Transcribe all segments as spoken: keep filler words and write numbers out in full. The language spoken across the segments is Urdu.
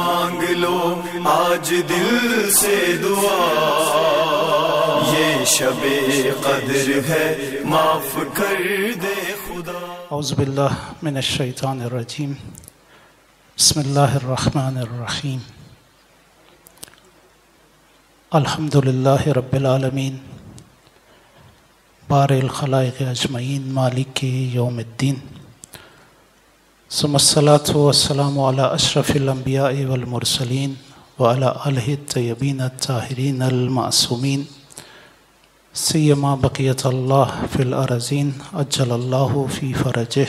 مانگ لو آج دل سے دعا، یہ شب قدر ہے معاف کر دے خدا۔ اعوذ باللہ من الشیطان الرجیم، بسم اللہ الرحمن الرحیم، الحمد للہ رب العالمین، بارئ الخلائق اجمعین، مالک یوم الدین، ثم الصلاة والسلام علی اشرف الانبیاء والمرسلین وعلی آلہ الطیبین الطاہرین المعصومین، سیما بقیت اللہ فی الارضین عجل اللہ فی فرجہ۔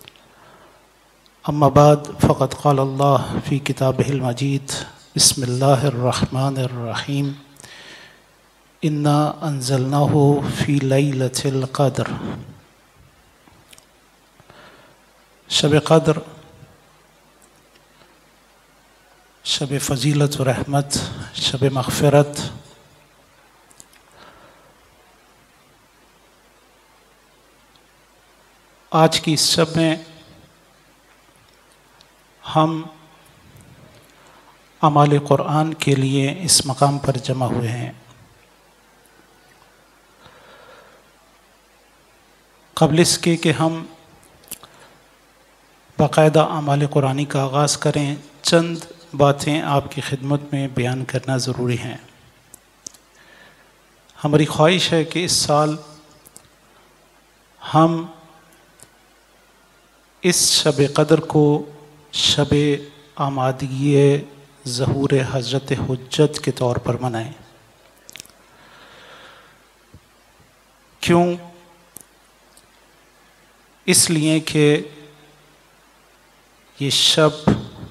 اما بعد فقد قال اللہ فی کتابہ المجید، بسم اللہ الرحمن الرحیم، انا انزلناہ فی لیلۃ القدر۔ شب قدر شب فضیلت و رحمت، شب مغفرت، آج کی اس شب میں ہم اعمال قرآن کے لیے اس مقام پر جمع ہوئے ہیں۔ قبل اس کے کہ ہم باقاعدہ اعمال قرآنی کا آغاز کریں، چند باتیں آپ کی خدمت میں بیان کرنا ضروری ہیں۔ ہماری خواہش ہے کہ اس سال ہم اس شب قدر کو شب آمادگی ظہور حضرت حجت کے طور پر منائیں۔ کیوں؟ اس لیے کہ یہ شب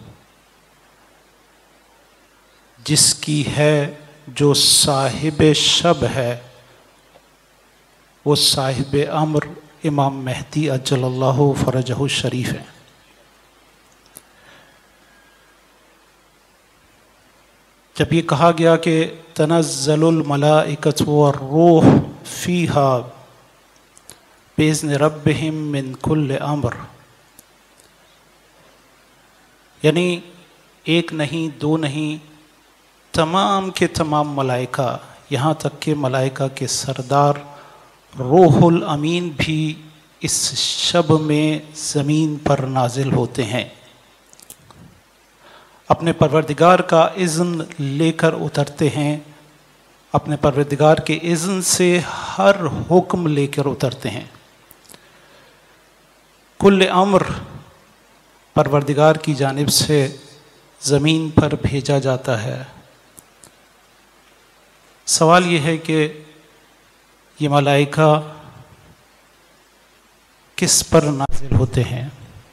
جس کی ہے، جو صاحب شب ہے وہ صاحب امر امام مہدی عجل اللہ فرجہ الشریف ہے۔ جب یہ کہا گیا کہ تنزل الملائکۃ والروح فیہا بإذن ربہم من کل امر، یعنی ایک نہیں، دو نہیں، تمام کے تمام ملائکہ، یہاں تک کہ ملائکہ کے سردار روح الامین بھی اس شب میں زمین پر نازل ہوتے ہیں، اپنے پروردگار کا اذن لے کر اترتے ہیں، اپنے پروردگار کے اذن سے ہر حکم لے کر اترتے ہیں۔ کل امر پروردگار کی جانب سے زمین پر بھیجا جاتا ہے۔ سوال یہ ہے کہ یہ ملائکہ کس پر نازل ہوتے ہیں؟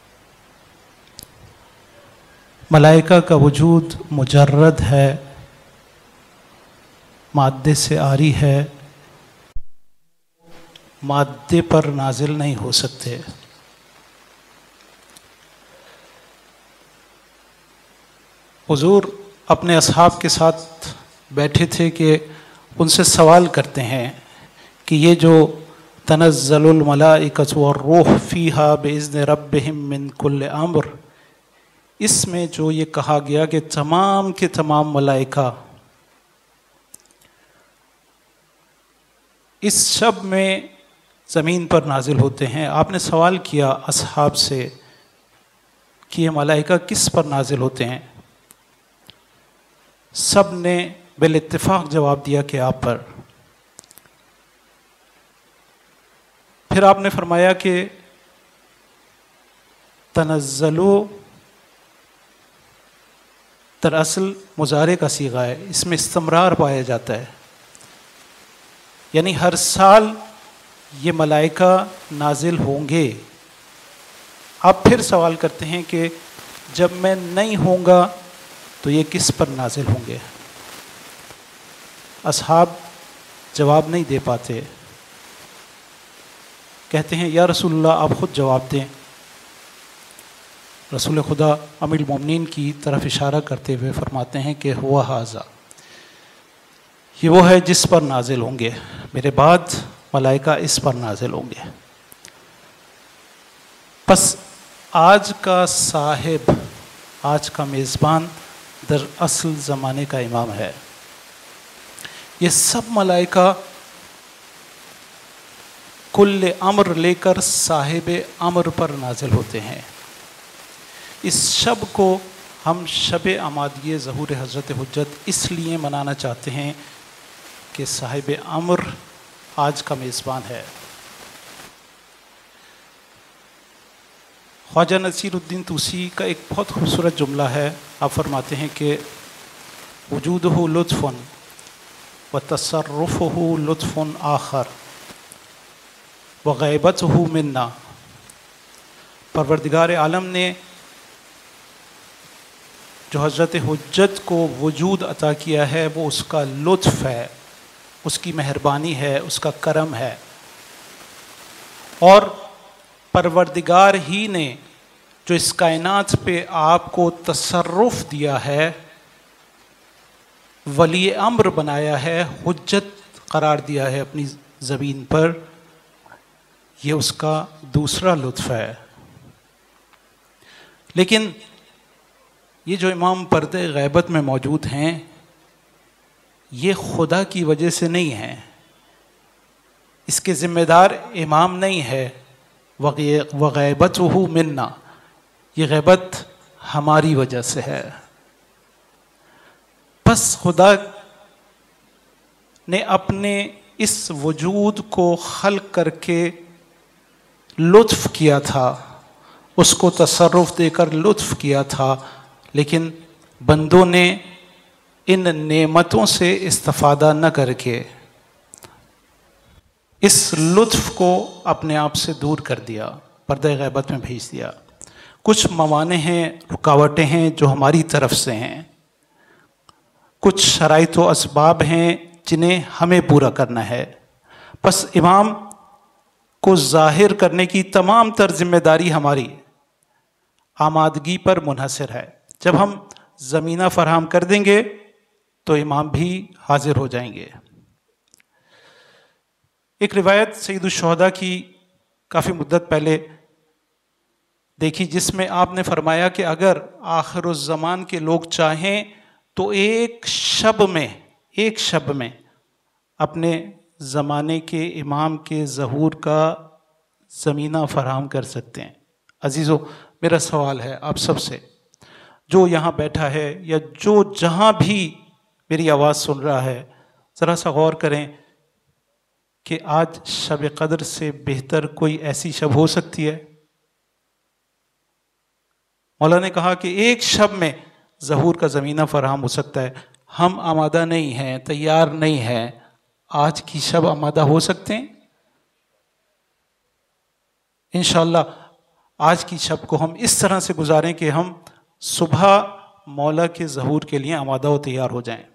ملائکہ کا وجود مجرد ہے، مادے سے عاری ہے، مادے پر نازل نہیں ہو سکتے۔ حضور اپنے اصحاب کے ساتھ بیٹھے تھے کہ ان سے سوال کرتے ہیں کہ یہ جو تنزل الملائکۃ والروح فیہا بإذن ربہم من کل امر، اس میں جو یہ کہا گیا کہ تمام کے تمام ملائکہ اس شب میں زمین پر نازل ہوتے ہیں، آپ نے سوال کیا اصحاب سے کہ یہ ملائکہ کس پر نازل ہوتے ہیں؟ سب نے بالاتفاق جواب دیا کہ آپ پر۔ پھر آپ نے فرمایا کہ تنزلو دراصل مضارع کا صیغہ ہے، اس میں استمرار پایا جاتا ہے، یعنی ہر سال یہ ملائکہ نازل ہوں گے۔ آپ پھر سوال کرتے ہیں کہ جب میں نہیں ہوں گا تو یہ کس پر نازل ہوں گے؟ اصحاب جواب نہیں دے پاتے، کہتے ہیں یا رسول اللہ آپ خود جواب دیں۔ رسول خدا امیر المومنین کی طرف اشارہ کرتے ہوئے فرماتے ہیں کہ ہوا ھذا، یہ وہ ہے جس پر نازل ہوں گے، میرے بعد ملائکہ اس پر نازل ہوں گے۔ پس آج کا صاحب، آج کا میزبان در اصل زمانے کا امام ہے۔ یہ سب ملائکہ کل امر لے کر صاحب امر پر نازل ہوتے ہیں۔ اس شب کو ہم شب آمادگی ظہور حضرت حجت اس لیے منانا چاہتے ہیں کہ صاحب امر آج کا میزبان ہے۔ خواجہ نصیر الدین طوسی کا ایک بہت خوبصورت جملہ ہے، آپ فرماتے ہیں کہ وجودہ لطف و تصرفہ لطف آخر و غیبتہ منا، پروردگار عالم نے جو حضرت حجت کو وجود عطا کیا ہے وہ اس کا لطف ہے، اس کی مہربانی ہے، اس کا کرم ہے، اور پروردگار ہی نے جو اس کائنات پہ آپ کو تصرف دیا ہے، ولی امر بنایا ہے، حجت قرار دیا ہے اپنی زمین پر، یہ اس کا دوسرا لطف ہے۔ لیکن یہ جو امام پردے غیبت میں موجود ہیں یہ خدا کی وجہ سے نہیں ہیں، اس کے ذمہ دار امام نہیں ہے، وغیبتہ منا، یہ غیبت ہماری وجہ سے ہے۔ بس خدا نے اپنے اس وجود کو خلق کر کے لطف کیا تھا، اس کو تصرف دے کر لطف کیا تھا، لیکن بندوں نے ان نعمتوں سے استفادہ نہ کر کے اس لطف کو اپنے آپ سے دور کر دیا، پردہ غیبت میں بھیج دیا۔ کچھ موانع ہیں، رکاوٹیں ہیں جو ہماری طرف سے ہیں، کچھ شرائط و اسباب ہیں جنہیں ہمیں پورا کرنا ہے۔ بس امام کو ظاہر کرنے کی تمام تر ذمہ داری ہماری آمادگی پر منحصر ہے۔ جب ہم زمینہ فراہم کر دیں گے تو امام بھی حاضر ہو جائیں گے۔ ایک روایت سید الشہداء کی کافی مدت پہلے دیکھی جس میں آپ نے فرمایا کہ اگر آخر الزمان کے لوگ چاہیں تو ایک شب میں ایک شب میں اپنے زمانے کے امام کے ظہور کا زمینہ فراہم کر سکتے ہیں۔ عزیزو، میرا سوال ہے آپ سب سے، جو یہاں بیٹھا ہے یا جو جہاں بھی میری آواز سن رہا ہے، ذرا سا غور کریں کہ آج شب قدر سے بہتر کوئی ایسی شب ہو سکتی ہے؟ مولا نے کہا کہ ایک شب میں ظہور کا زمینہ فراہم ہو سکتا ہے۔ ہم آمادہ نہیں ہیں، تیار نہیں ہیں، آج کی شب آمادہ ہو سکتے ہیں؟ انشاءاللہ آج کی شب کو ہم اس طرح سے گزاریں کہ ہم صبح مولا کے ظہور کے لیے آمادہ و تیار ہو جائیں۔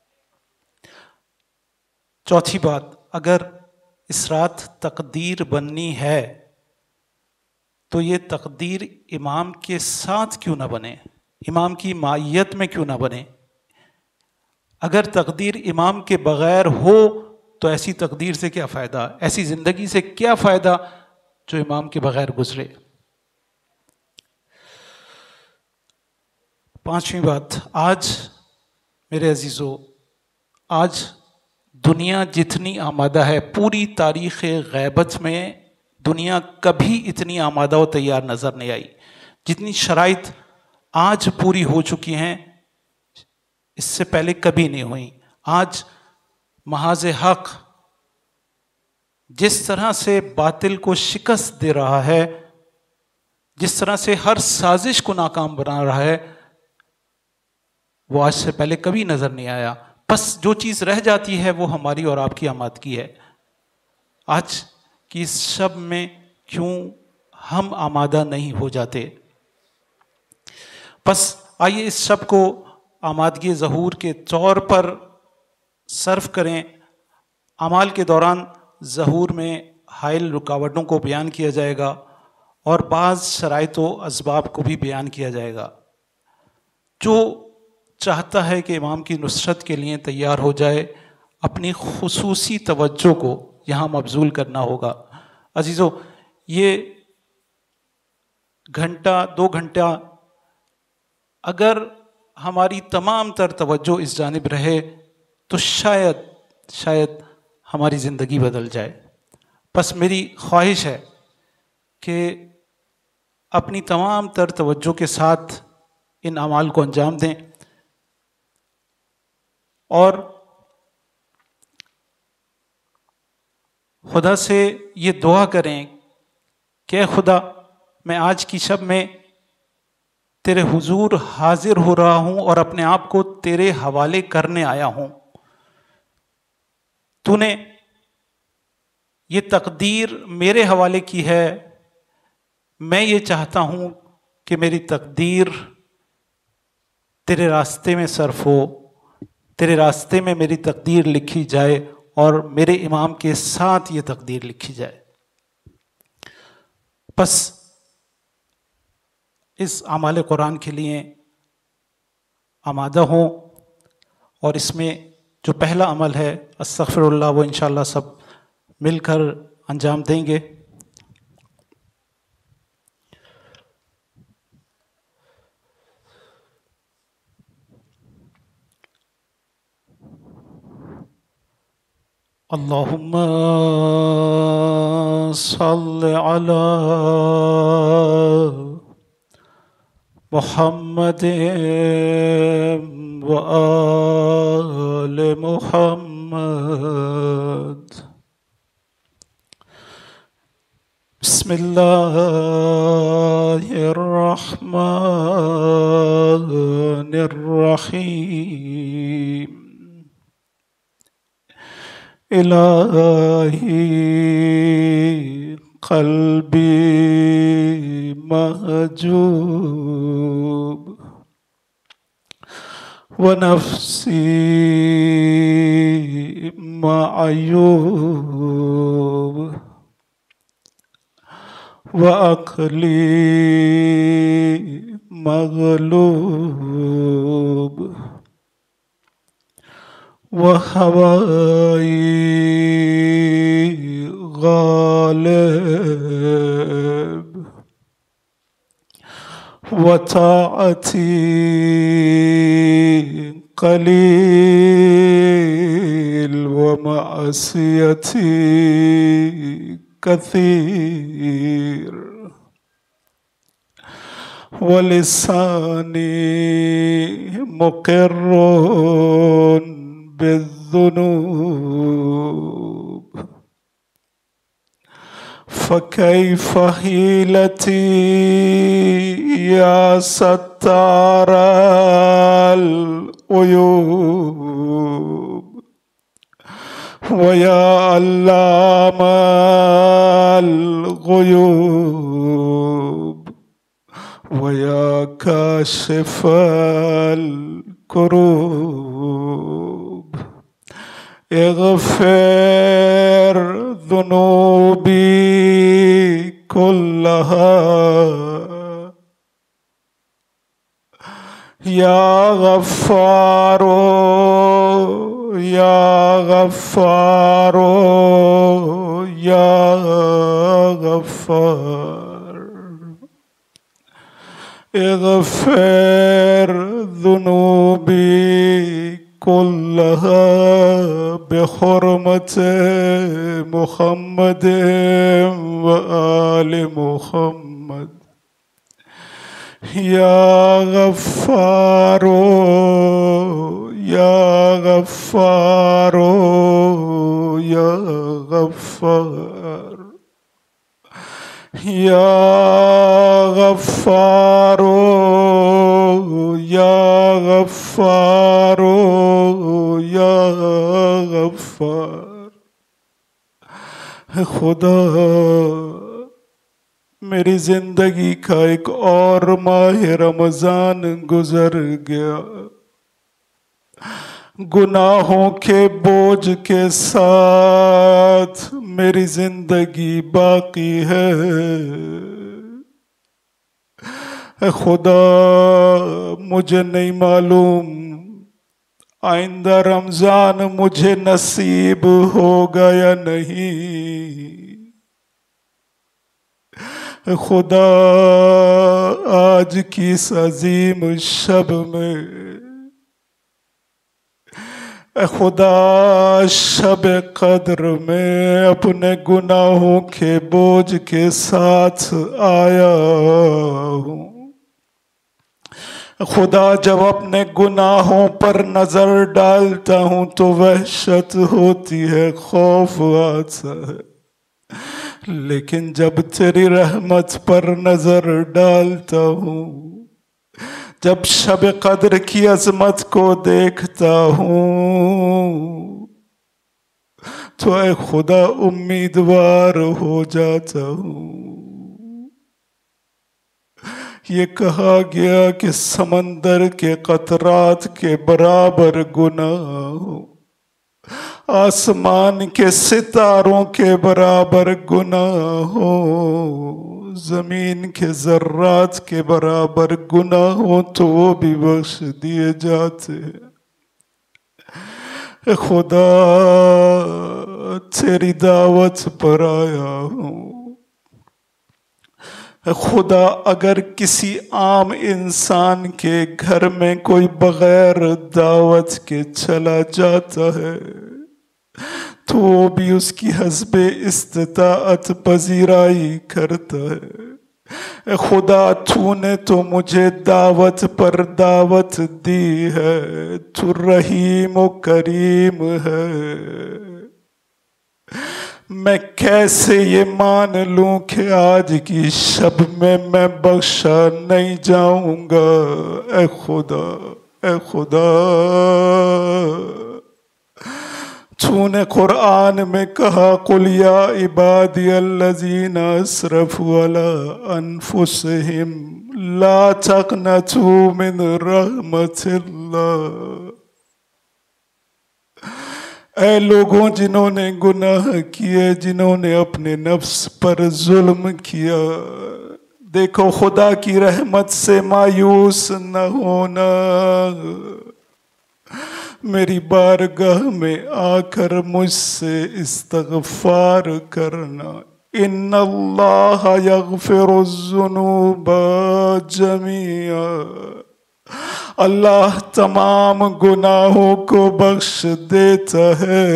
چوتھی بات، اگر اس رات تقدیر بننی ہے تو یہ تقدیر امام کے ساتھ کیوں نہ بنے، امام کی معیت میں کیوں نہ بنے؟ اگر تقدیر امام کے بغیر ہو تو ایسی تقدیر سے کیا فائدہ، ایسی زندگی سے کیا فائدہ جو امام کے بغیر گزرے؟ پانچویں بات، آج میرے عزیزو، آج دنیا جتنی آمادہ ہے، پوری تاریخ غیبت میں دنیا کبھی اتنی آمادہ و تیار نظر نہیں آئی۔ جتنی شرائط آج پوری ہو چکی ہیں اس سے پہلے کبھی نہیں ہوئی۔ آج محاذ حق جس طرح سے باطل کو شکست دے رہا ہے، جس طرح سے ہر سازش کو ناکام بنا رہا ہے، وہ آج سے پہلے کبھی نظر نہیں آیا۔ بس جو چیز رہ جاتی ہے وہ ہماری اور آپ کی آمادگی ہے۔ آج کی اس شب میں کیوں ہم آمادہ نہیں ہو جاتے؟ بس آئیے اس شب کو آمادگی ظہور کے طور پر صرف کریں۔ اعمال کے دوران ظہور میں حائل رکاوٹوں کو بیان کیا جائے گا اور بعض شرائط و اسباب کو بھی بیان کیا جائے گا۔ جو چاہتا ہے کہ امام کی نصرت کے لیے تیار ہو جائے، اپنی خصوصی توجہ کو یہاں مبذول کرنا ہوگا۔ عزیزو، یہ گھنٹہ دو گھنٹہ اگر ہماری تمام تر توجہ اس جانب رہے تو شاید شاید ہماری زندگی بدل جائے. بس میری خواہش ہے کہ اپنی تمام تر توجہ کے ساتھ ان اعمال کو انجام دیں اور خدا سے یہ دعا کریں کہ اے خدا میں آج کی شب میں تیرے حضور حاضر ہو رہا ہوں اور اپنے آپ کو تیرے حوالے کرنے آیا ہوں. تو نے یہ تقدیر میرے حوالے کی ہے، میں یہ چاہتا ہوں کہ میری تقدیر تیرے راستے میں صرف ہو، تیرے راستے میں میری تقدیر لکھی جائے اور میرے امام کے ساتھ یہ تقدیر لکھی جائے. بس اس اعمال قرآن کے لیے آمادہ ہوں اور اس میں جو پہلا عمل ہے استغفر اللہ وہ انشاءاللہ سب مل کر انجام دیں گے. اللہم صل علی محمد و آل محمد. بسم اللہ الرحمن الرحیم. الہی قلبی محجوب ونفسی معیوب وعقلی مغلوب وہوائی غالب وطاعتی قلیل ومعصیتی کثیر ولسانی مقر بالذنوب فكيف حيلتي يا ستار العيوب ويا علام الغيوب ويا كاشف الكروب اغفر ذنوبي كلها يا غفار يا غفار يا غفار اغفر ذنوبي كلها بحرمة محمد وآل محمد يا غفار يا غفار يا غفار يا غفار يا غفار يا غفار. خدا میری زندگی کا ایک اور ماہ رمضان گزر گیا، گناہوں کے بوجھ کے ساتھ میری زندگی باقی ہے. خدا مجھے نہیں معلوم آئندہ رمضان مجھے نصیب ہوگا یا نہیں، خدا آج کی اس عظیم شب میں، اے خدا شب قدر میں اپنے گناہوں کے بوجھ کے ساتھ آیا ہوں۔ خدا جب اپنے گناہوں پر نظر ڈالتا ہوں تو وحشت ہوتی ہے، خوف آتا ہے، لیکن جب تیری رحمت پر نظر ڈالتا ہوں، جب شب قدر کی عظمت کو دیکھتا ہوں تو اے خدا امیدوار ہو جاتا ہوں۔ یہ کہا گیا کہ سمندر کے قطرات کے برابر گناہ ہو، آسمان کے ستاروں کے برابر گناہ ہو، زمین کے ذرات کے برابر گناہ ہو تو وہ بھی بخش دیے جاتے ہیں۔ اے خدا تیری دعوت پر آیا ہوں۔ اے خدا اگر کسی عام انسان کے گھر میں کوئی بغیر دعوت کے چلا جاتا ہے تو وہ بھی اس کی حسب استطاعت پذیرائی کرتا ہے۔ اے خدا تو نے تو مجھے دعوت پر دعوت دی ہے، تو رحیم و کریم ہے، میں کیسے یہ مان لوں کہ آج کی شب میں میں بخشا نہیں جاؤں گا۔ اے خدا اے خدا تو نے قرآن میں کہا قُلْ يَا عِبَادِيَ الَّذِينَ أَسْرَفُوا عَلَىٰ أَنفُسِهِمْ لَا تَقْنَطُوا مِنْ رَحْمَةِ اللَّهِ۔ اے لوگوں جنہوں نے گناہ کیے، جنہوں نے اپنے نفس پر ظلم کیا، دیکھو خدا کی رحمت سے مایوس نہ ہونا، میری بارگاہ میں آ کر مجھ سے استغفار کرنا۔ ان اللہ یغفر الذنوب جمیعا، اللہ تمام گناہوں کو بخش دیتا ہے۔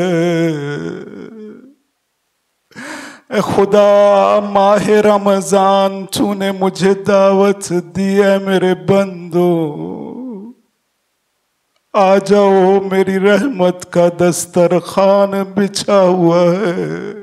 اے خدا ماہ رمضان تو نے مجھے دعوت دی ہے، میرے بندو آ جاؤ، میری رحمت کا دسترخوان بچھا ہوا ہے۔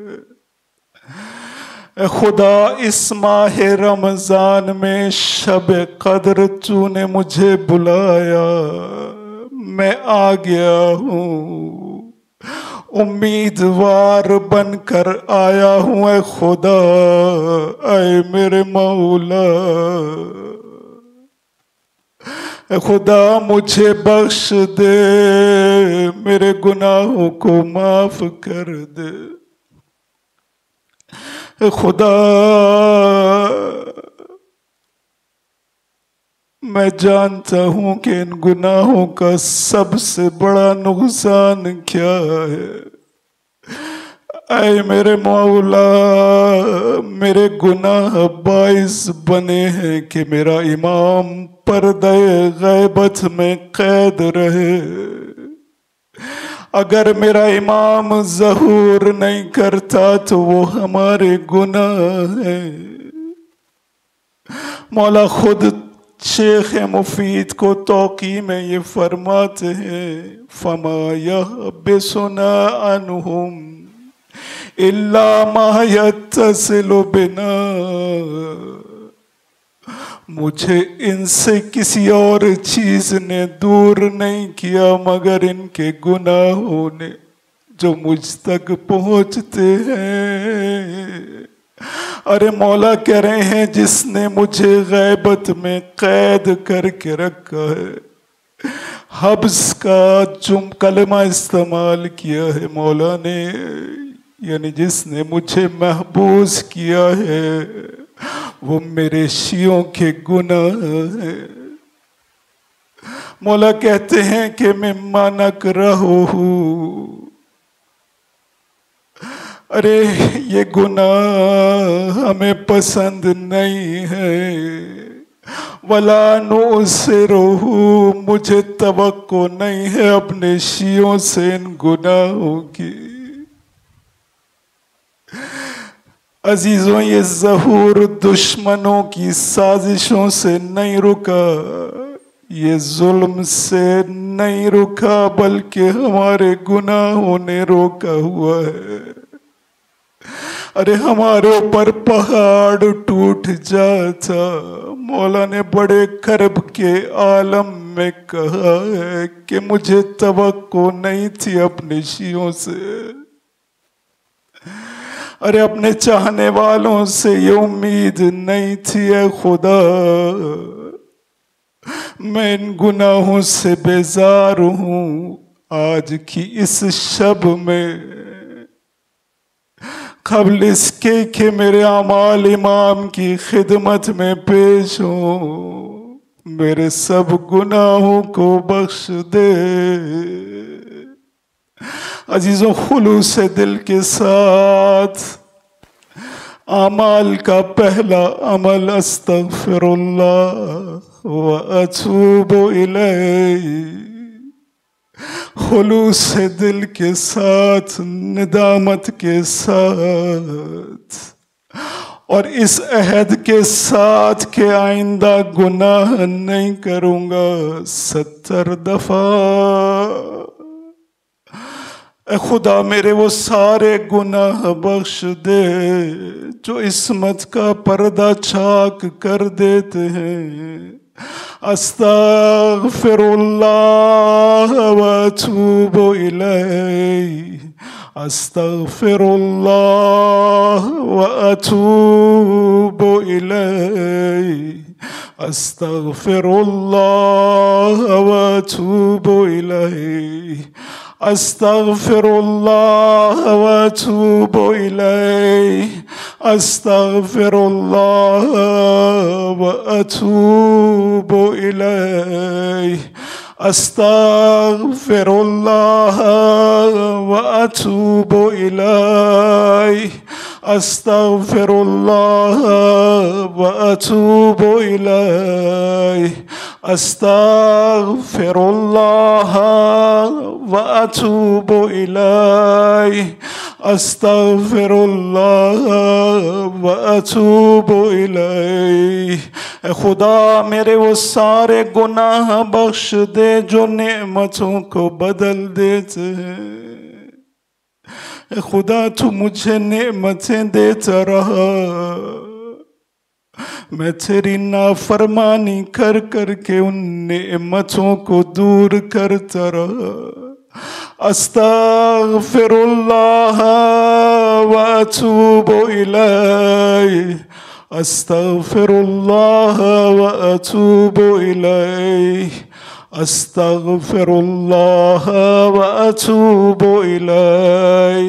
اے خدا اس ماہ رمضان میں شب قدر تو نے مجھے بلایا، میں آ گیا ہوں، امیدوار بن کر آیا ہوں۔ اے خدا اے میرے مولا، اے خدا مجھے بخش دے، میرے گناہوں کو معاف کر دے۔ اے خدا میں جانتا ہوں کہ ان گناہوں کا سب سے بڑا نقصان کیا ہے۔ اے میرے مولا، میرے گناہ باعث بنے ہیں کہ میرا امام پردہ غیبت میں قید رہے۔ اگر میرا امام ظہور نہیں کرتا تو وہ ہمارے گناہ ہیں۔ مولا خود شیخ مفید کو توقی میں یہ فرماتے ہیں، فَمَا يَحْبِسُنَا عَنْهُمْ إِلَّا مَا يَتَّصِلُ بِنَا۔ مجھے ان سے کسی اور چیز نے دور نہیں کیا مگر ان کے گناہوں نے جو مجھ تک پہنچتے ہیں۔ ارے مولا کہہ رہے ہیں جس نے مجھے غیبت میں قید کر کے رکھا ہے، حبس کا جم کلمہ استعمال کیا ہے مولا نے، یعنی جس نے مجھے محبوس کیا ہے وہ میرے شیعوں کے گناہ ہیں۔ مولا کہتے ہیں کہ مما نکرہہ، ارے یہ گناہ ہمیں پسند نہیں ہے، وَلَا نُؤْثِرُهُ، مجھے توقع نہیں ہے اپنے شیعوں سے ان گناہوں کی۔ عزیزوں یہ ظہور دشمنوں کی سازشوں سے نہیں رکا، یہ ظلم سے نہیں رکا، بلکہ ہمارے گناہوں نے روکا ہوا ہے۔ ارے ہمارے اوپر پہاڑ ٹوٹ جاتا، مولا نے بڑے کرب کے عالم میں کہا ہے کہ مجھے توقع نہیں تھی اپنے شیعوں سے، ارے اپنے چاہنے والوں سے یہ امید نہیں تھی، اے خدا میں ان گناہوں سے بیزار ہوں۔ آج کی اس شب میں قبل اس کے کہ میرے اعمال امام کی خدمت میں پیش ہوں، میرے سب گناہوں کو بخش دے۔ عزیزوں خلوص دل کے ساتھ اعمال کا پہلا عمل استغفر اللہ واتوب الیہ، خلوص دل کے ساتھ، ندامت کے ساتھ، اور اس عہد کے ساتھ کہ آئندہ گناہ نہیں کروں گا ستر دفعہ۔ اے خدا میرے وہ سارے گناہ بخش دے جو عصمت کا پردہ چاک کر دیتے ہیں۔ استغفر اللہ واتوب الیہ، استغفر اللہ واتوب الیہ، استغفر اللہ واتوب الیہ، استغفر اللہ واتوب الیہ، استغفر اللہ واتوب الیہ، استغفر اللہ واتوب الیہ، استغفر اللہ واتوب الیہ، استغفر اللہ واتوب الیہ، استغفر اللہ واتوب الیہ۔ اے خدا میرے وہ سارے گناہ بخش دے جو نعمتوں کو بدل دیتے ہیں۔ اے خدا تو مجھے نعمتیں دیتا رہا، میں تیری نافرمانی کر کر کے ان نعمتوں کو دور کرتا رہا۔ استغفر اللہ واتوب الیہ، استغفر اللہ واتوب الیہ، استغفر اللہ واتوب الیہ،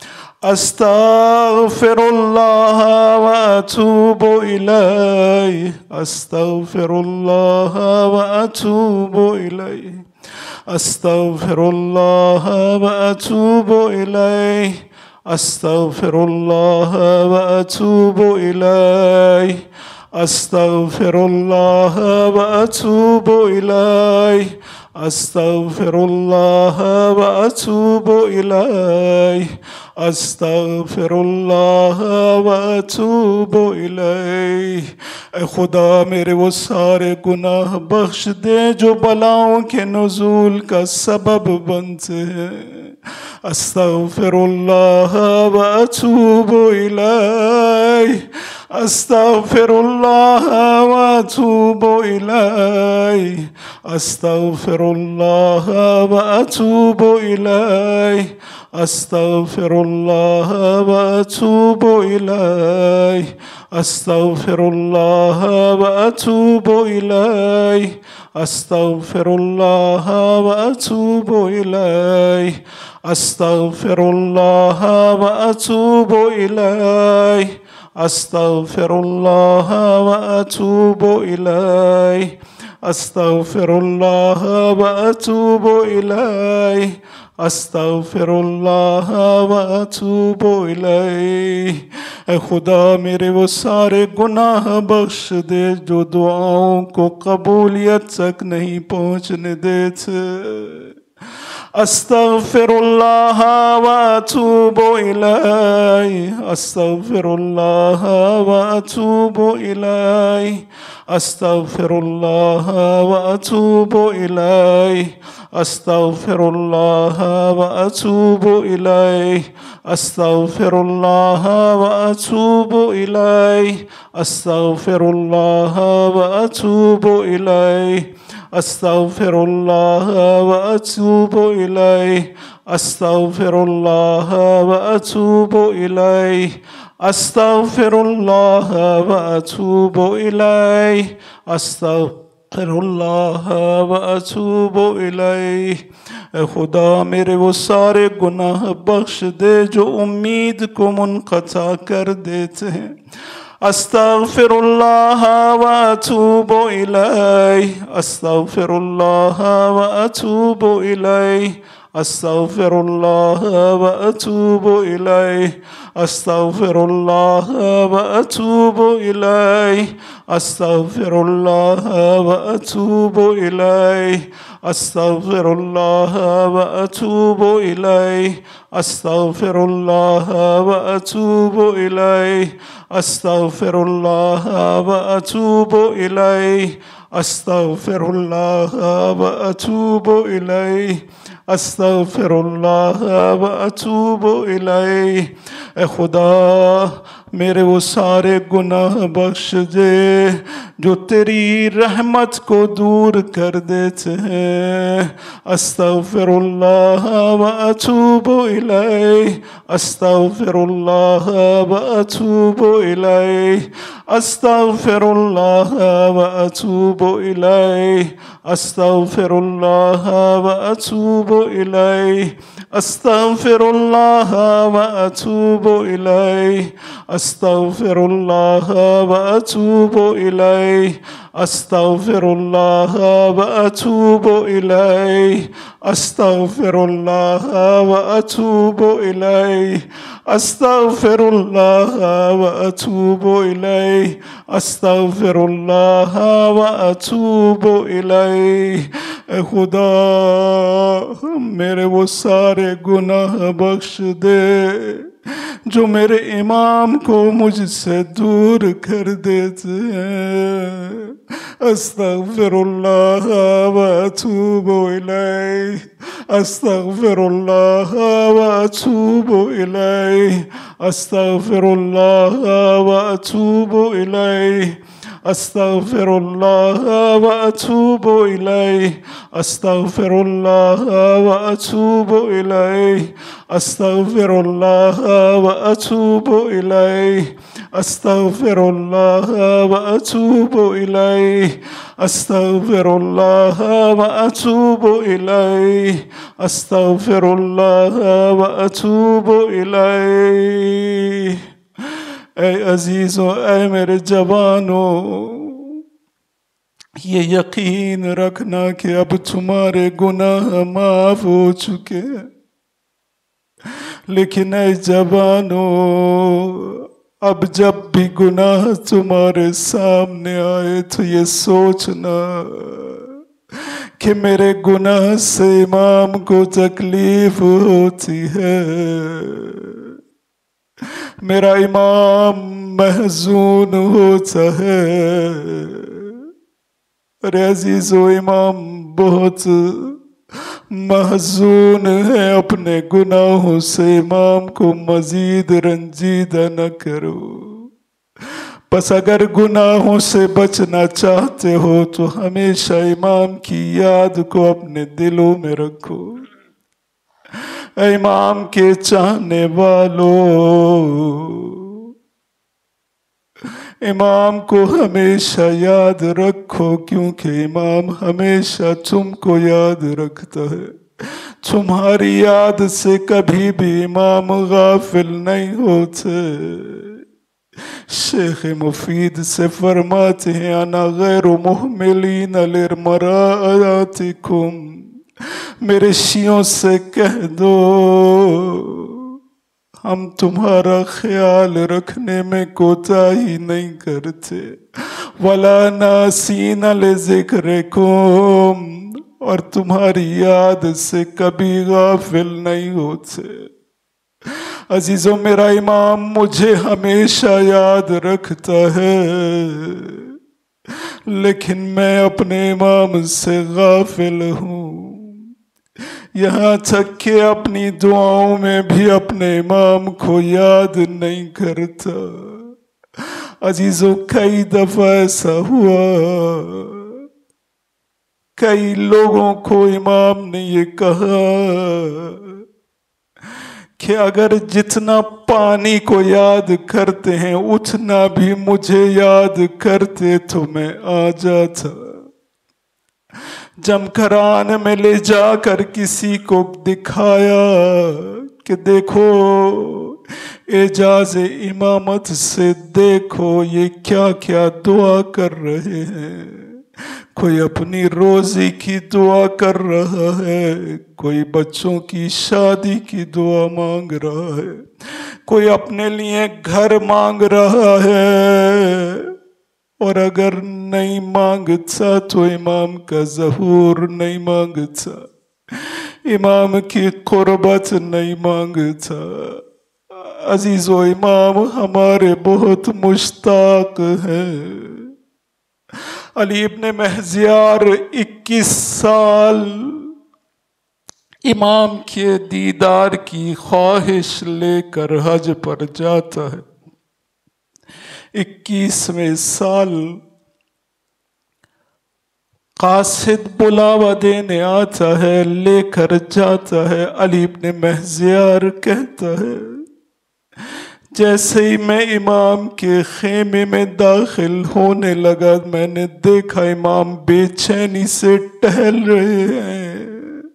استغفر اللہ واتوب الیہ، استغفر اللہ واتوب الیہ، استغفر اللہ واتوب الیہ، استغفر اللہ واتوب الیہ، استغفر اللہ واتوب الیہ، استغفر اللہ واتوب الیہ، استغفر اللہ واتوب الیہ۔ اے خدا میرے وہ سارے گناہ بخش دے جو بلاؤں کے نزول کا سبب بنتے ہیں۔ استغفر اللہ واتوب الیہ، استغفر اللہ واتوب الیہ، استغفر اللہ واتوب الیہ، استغفر اللہ واتوب الیہ، استغفر اللہ واتوب الیہ، استغفر اللہ واتوب الیہ، استغفر اللہ واتوب الیہ، استغفر اللہ واتوب الیہ، استغفراللہ و اتوب الیہ استغفراللہ و اتوب الیہ۔ اے خدا میرے وہ سارے گناہ بخش دے جو دعاؤں کو قبولیت تک نہیں پہنچنے دیتے۔ استغفراللہ و اتوب الیہ استغفراللہ و اتوب الیہ استغفراللہ و اتوب الیہ استغفراللہ و اتوب الیہ استغفراللہ و اتوب الیہ استغفراللہ و اتوب الیہ استغفراللہ و اتوب الیہ استغفراللہ و اتوب الیہ استغفراللہ و اتوب الیہ استغفراللہ و اتوب الیہ۔ اے خدا میرے وہ سارے گناہ بخش دے جو امید کو منقطع کر دیتے ہیں۔ استغفراللہ و اتوب الیہ استغفراللہ و اتوب الیہ استغفراللہ و اتوب الیہ استغفراللہ و اتوب الیہ استغفراللہ و اتوب الیہ استغفراللہ و اتوب الیہ استغفراللہ و اتوب الیہ استغفراللہ و اتوب الیہ استغفراللہ و اتوب الیہ استغفراللہ و اتوب الیہ۔ اے خدا میرے وہ سارے گناہ بخش دے جو تیری رحمت کو دور کر دیتے ہیں۔ استغفراللہ و اتوب الیہ استغفراللہ و اتوب الیہ استغفراللہ و اتوب الیہ استغفراللہ و اتوب الیہ استغفراللہ و اتوب الیہ استغفراللہ و اتوب الیہ استغفراللہ و اتوب الیہ استغفراللہ و اتوب الیہ استغفراللہ و اتوب الیہ استغفراللہ و اتوب الیہ۔ اے خدا میرے وہ سارے گناہ بخش دے جو میرے امام کو مجھ سے دور کر دیتے ہیں۔ استغفراللہ و اتوب الیہ استغفراللہ و اتوب الیہ استغفراللہ و اتوب الیہ استغفراللہ و اتوب الیہ استغفراللہ و اتوب الیہ استغفراللہ و اتوب الیہ استغفراللہ و اتوب الیہ استغفراللہ و اتوب الیہ استغفراللہ و اتوب الیہ۔ اے عزیزو، اے میرے جوانو، یہ یقین رکھنا کہ اب تمہارے گناہ معاف ہو چکے ہیں، لیکن اے جوانو، اب جب بھی گناہ تمہارے سامنے آئے تو یہ سوچنا کہ میرے گناہ سے امام کو تکلیف ہوتی ہے، میرا امام محزون ہوتا ہے۔ ارے عزیزو، امام بہت محزون ہے اپنے گناہوں سے، امام کو مزید رنجیدہ نہ کرو۔ بس اگر گناہوں سے بچنا چاہتے ہو تو ہمیشہ امام کی یاد کو اپنے دلوں میں رکھو۔ اے امام کے چاہنے والو، امام کو ہمیشہ یاد رکھو، کیونکہ امام ہمیشہ تم کو یاد رکھتا ہے۔ تمہاری یاد سے کبھی بھی امام غافل نہیں ہوتے۔ شیخ مفید سے فرماتے ہیں انا غیر محملین لمراعاتکم، میرے شیعوں سے کہہ دو ہم تمہارا خیال رکھنے میں کوتاہی نہیں کرتے، ولا ناسین لذکرکم، اور تمہاری یاد سے کبھی غافل نہیں ہوتے۔ عزیزوں، میرا امام مجھے ہمیشہ یاد رکھتا ہے، لیکن میں اپنے امام سے غافل ہوں، یہاں تک کہ اپنی دعاؤں میں بھی اپنے امام کو یاد نہیں کرتا۔ عزیزوں، کئی دفعہ ایسا ہوا، کئی لوگوں کو امام نے یہ کہا کہ اگر جتنا پانی کو یاد کرتے ہیں اتنا بھی مجھے یاد کرتے تو میں آ جاتا۔ جمکران میں لے جا کر کسی کو دکھایا کہ دیکھو اعجاز امامت سے دیکھو یہ کیا کیا دعا کر رہے ہیں، کوئی اپنی روزی کی دعا کر رہا ہے، کوئی بچوں کی شادی کی دعا مانگ رہا ہے، کوئی اپنے لیے گھر مانگ رہا ہے، اور اگر نہیں مانگتا تو امام کا ظہور نہیں مانگتا، امام کی قربت نہیں مانگتا۔ عزیزو، امام ہمارے بہت مشتاق ہیں۔ علی ابن مہزیار اکیس سال امام کے دیدار کی خواہش لے کر حج پر جاتا ہے۔ اکیسویں سال قاصد بلاوا دینے آتا ہے، لے کر جاتا ہے۔ علی ابن مہزیار کہتا ہے جیسے ہی میں امام کے خیمے میں داخل ہونے لگا میں نے دیکھا امام بے چینی سے ٹہل رہے ہیں۔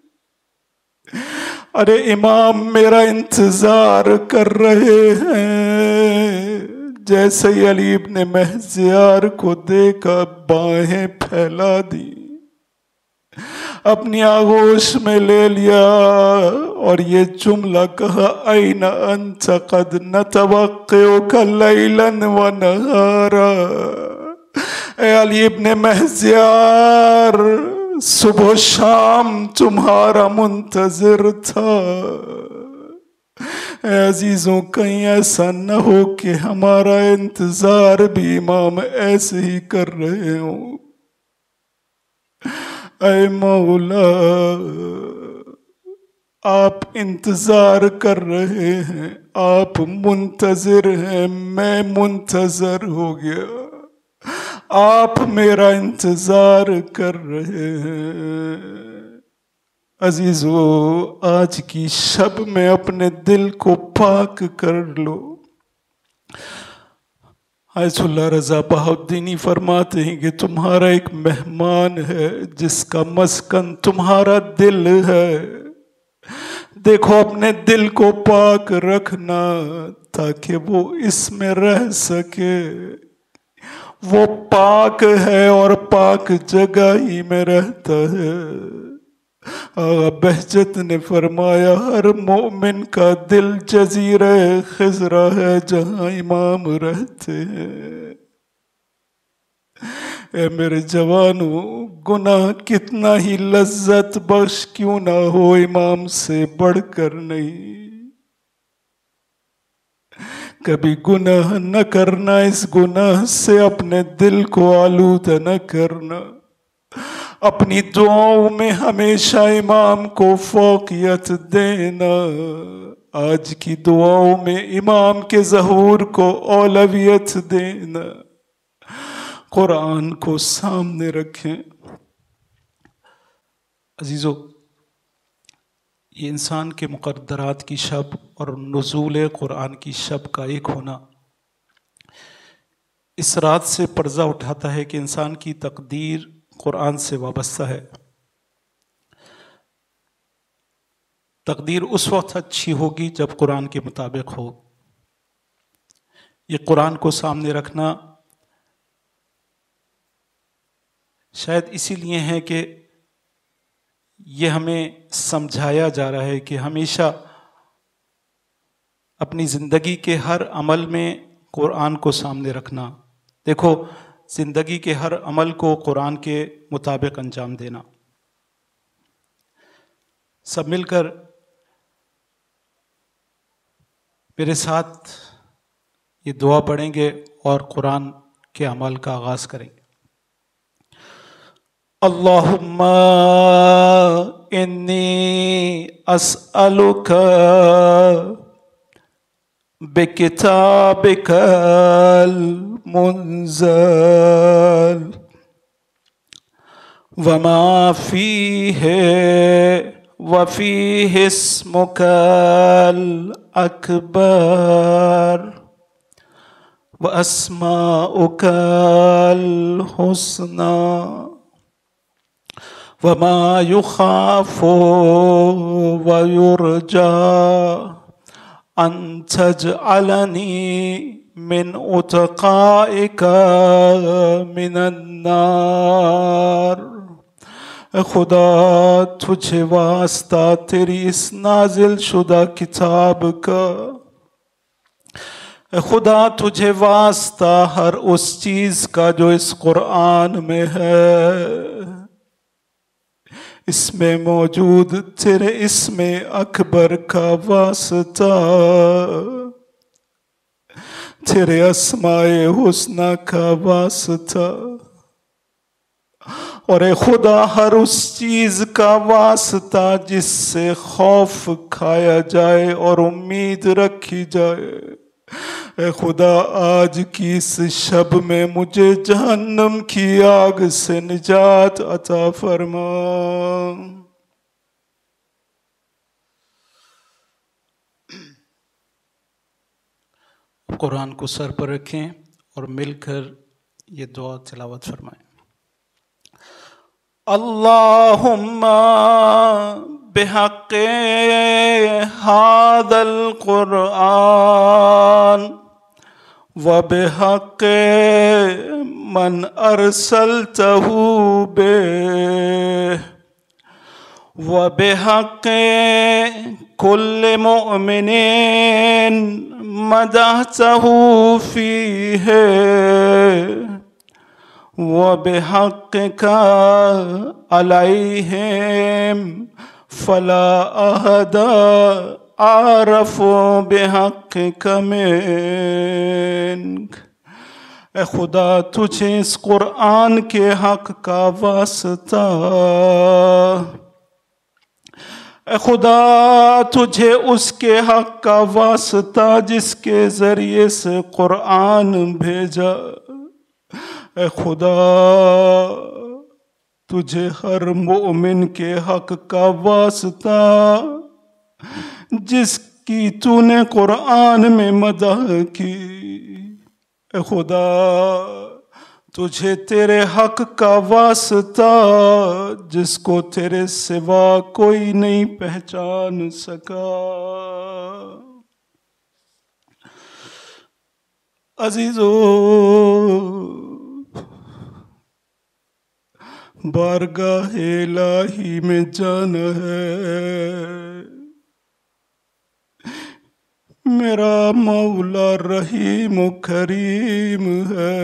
ارے امام میرا انتظار کر رہے ہیں۔ جیسے ہی علی ابن مہزیار کو دیکھا باہیں پھیلا دی، اپنی آغوش میں لے لیا اور یہ جملہ کہا این انت قد نتوقعک لیلا و نہارا، اے علی ابن مہزیار صبح و شام تمہارا منتظر تھا۔ اے عزیزوں، کہیں ایسا نہ ہو کہ ہمارا انتظار بھی امام ایسے ہی کر رہے ہوں۔ اے مولا، آپ انتظار کر رہے ہیں، آپ منتظر ہیں، میں منتظر ہو گیا، آپ میرا انتظار کر رہے ہیں۔ عزیزو، آج کی شب میں اپنے دل کو پاک کر لو۔ آیت اللہ رضا بہاؤالدینی فرماتے ہیں کہ تمہارا ایک مہمان ہے جس کا مسکن تمہارا دل ہے، دیکھو اپنے دل کو پاک رکھنا تاکہ وہ اس میں رہ سکے۔ وہ پاک ہے اور پاک جگہ ہی میں رہتا ہے۔ آقا بہجت نے فرمایا ہر مومن کا دل جزیرہ خضرا ہے جہاں امام رہتے ہیں۔ اے میرے جوانوں، گناہ کتنا ہی لذت بخش کیوں نہ ہو امام سے بڑھ کر نہیں۔ کبھی گناہ نہ کرنا، اس گناہ سے اپنے دل کو آلودہ نہ کرنا۔ اپنی دعاؤں میں ہمیشہ امام کو فوقیت دینا۔ آج کی دعاؤں میں امام کے ظہور کو اولویت دینا۔ قرآن کو سامنے رکھیں۔ عزیزو، یہ انسان کے مقدرات کی شب اور نزول قرآن کی شب کا ایک ہونا اس رات سے پردہ اٹھاتا ہے کہ انسان کی تقدیر قرآن سے وابستہ ہے۔ تقدیر اس وقت اچھی ہوگی جب قرآن کے مطابق ہو۔ یہ قرآن کو سامنے رکھنا شاید اسی لیے ہے کہ یہ ہمیں سمجھایا جا رہا ہے کہ ہمیشہ اپنی زندگی کے ہر عمل میں قرآن کو سامنے رکھنا. دیکھو زندگی کے ہر عمل کو قرآن کے مطابق انجام دینا. سب مل کر میرے ساتھ یہ دعا پڑھیں گے اور قرآن کے عمل کا آغاز کریں گے. اللہم انی اسألک بکتابک المنزل وما فیہ وفیہ اسمک الاکبر واسماؤک الحسنی وما يخاف ويرجى أن تجعلني من اتقائك من النار. خدا تجھے واسطہ تیری اس نازل شدہ کتاب کا، خدا تجھے واسطہ ہر اس چیز کا جو اس قرآن میں ہے، اس میں موجود تیرے اسم اکبر کا واسطہ، تیرے اسماء حسنہ کا واسطہ، اور اے خدا ہر اس چیز کا واسطہ جس سے خوف کھایا جائے اور امید رکھی جائے. اے خدا آج کی اس شب میں مجھے جہنم کی آگ سے نجات عطا فرما. قرآن کو سر پر رکھیں اور مل کر یہ دعا تلاوت فرمائیں. اللہم بحق هذا القرآن وبحق من ارسلته به وبحق كل مؤمن مدحته فيه وبحقك عليهم فلا أحد أعرف بحقك منك. اے خدا تجھے اس قرآن کے حق کا واسطہ، اے خدا تجھے اس کے حق کا واسطہ جس کے ذریعے سے قرآن بھیجا. اے خدا تجھے ہر مومن کے حق کا واسطہ جس کی تو نے قرآن میں مدح کی. اے خدا تجھے تیرے حق کا واسطہ جس کو تیرے سوا کوئی نہیں پہچان سکا. عزیزو بارگاہ الہی میں جانا ہے. میرا مولا رحیم و کریم ہے،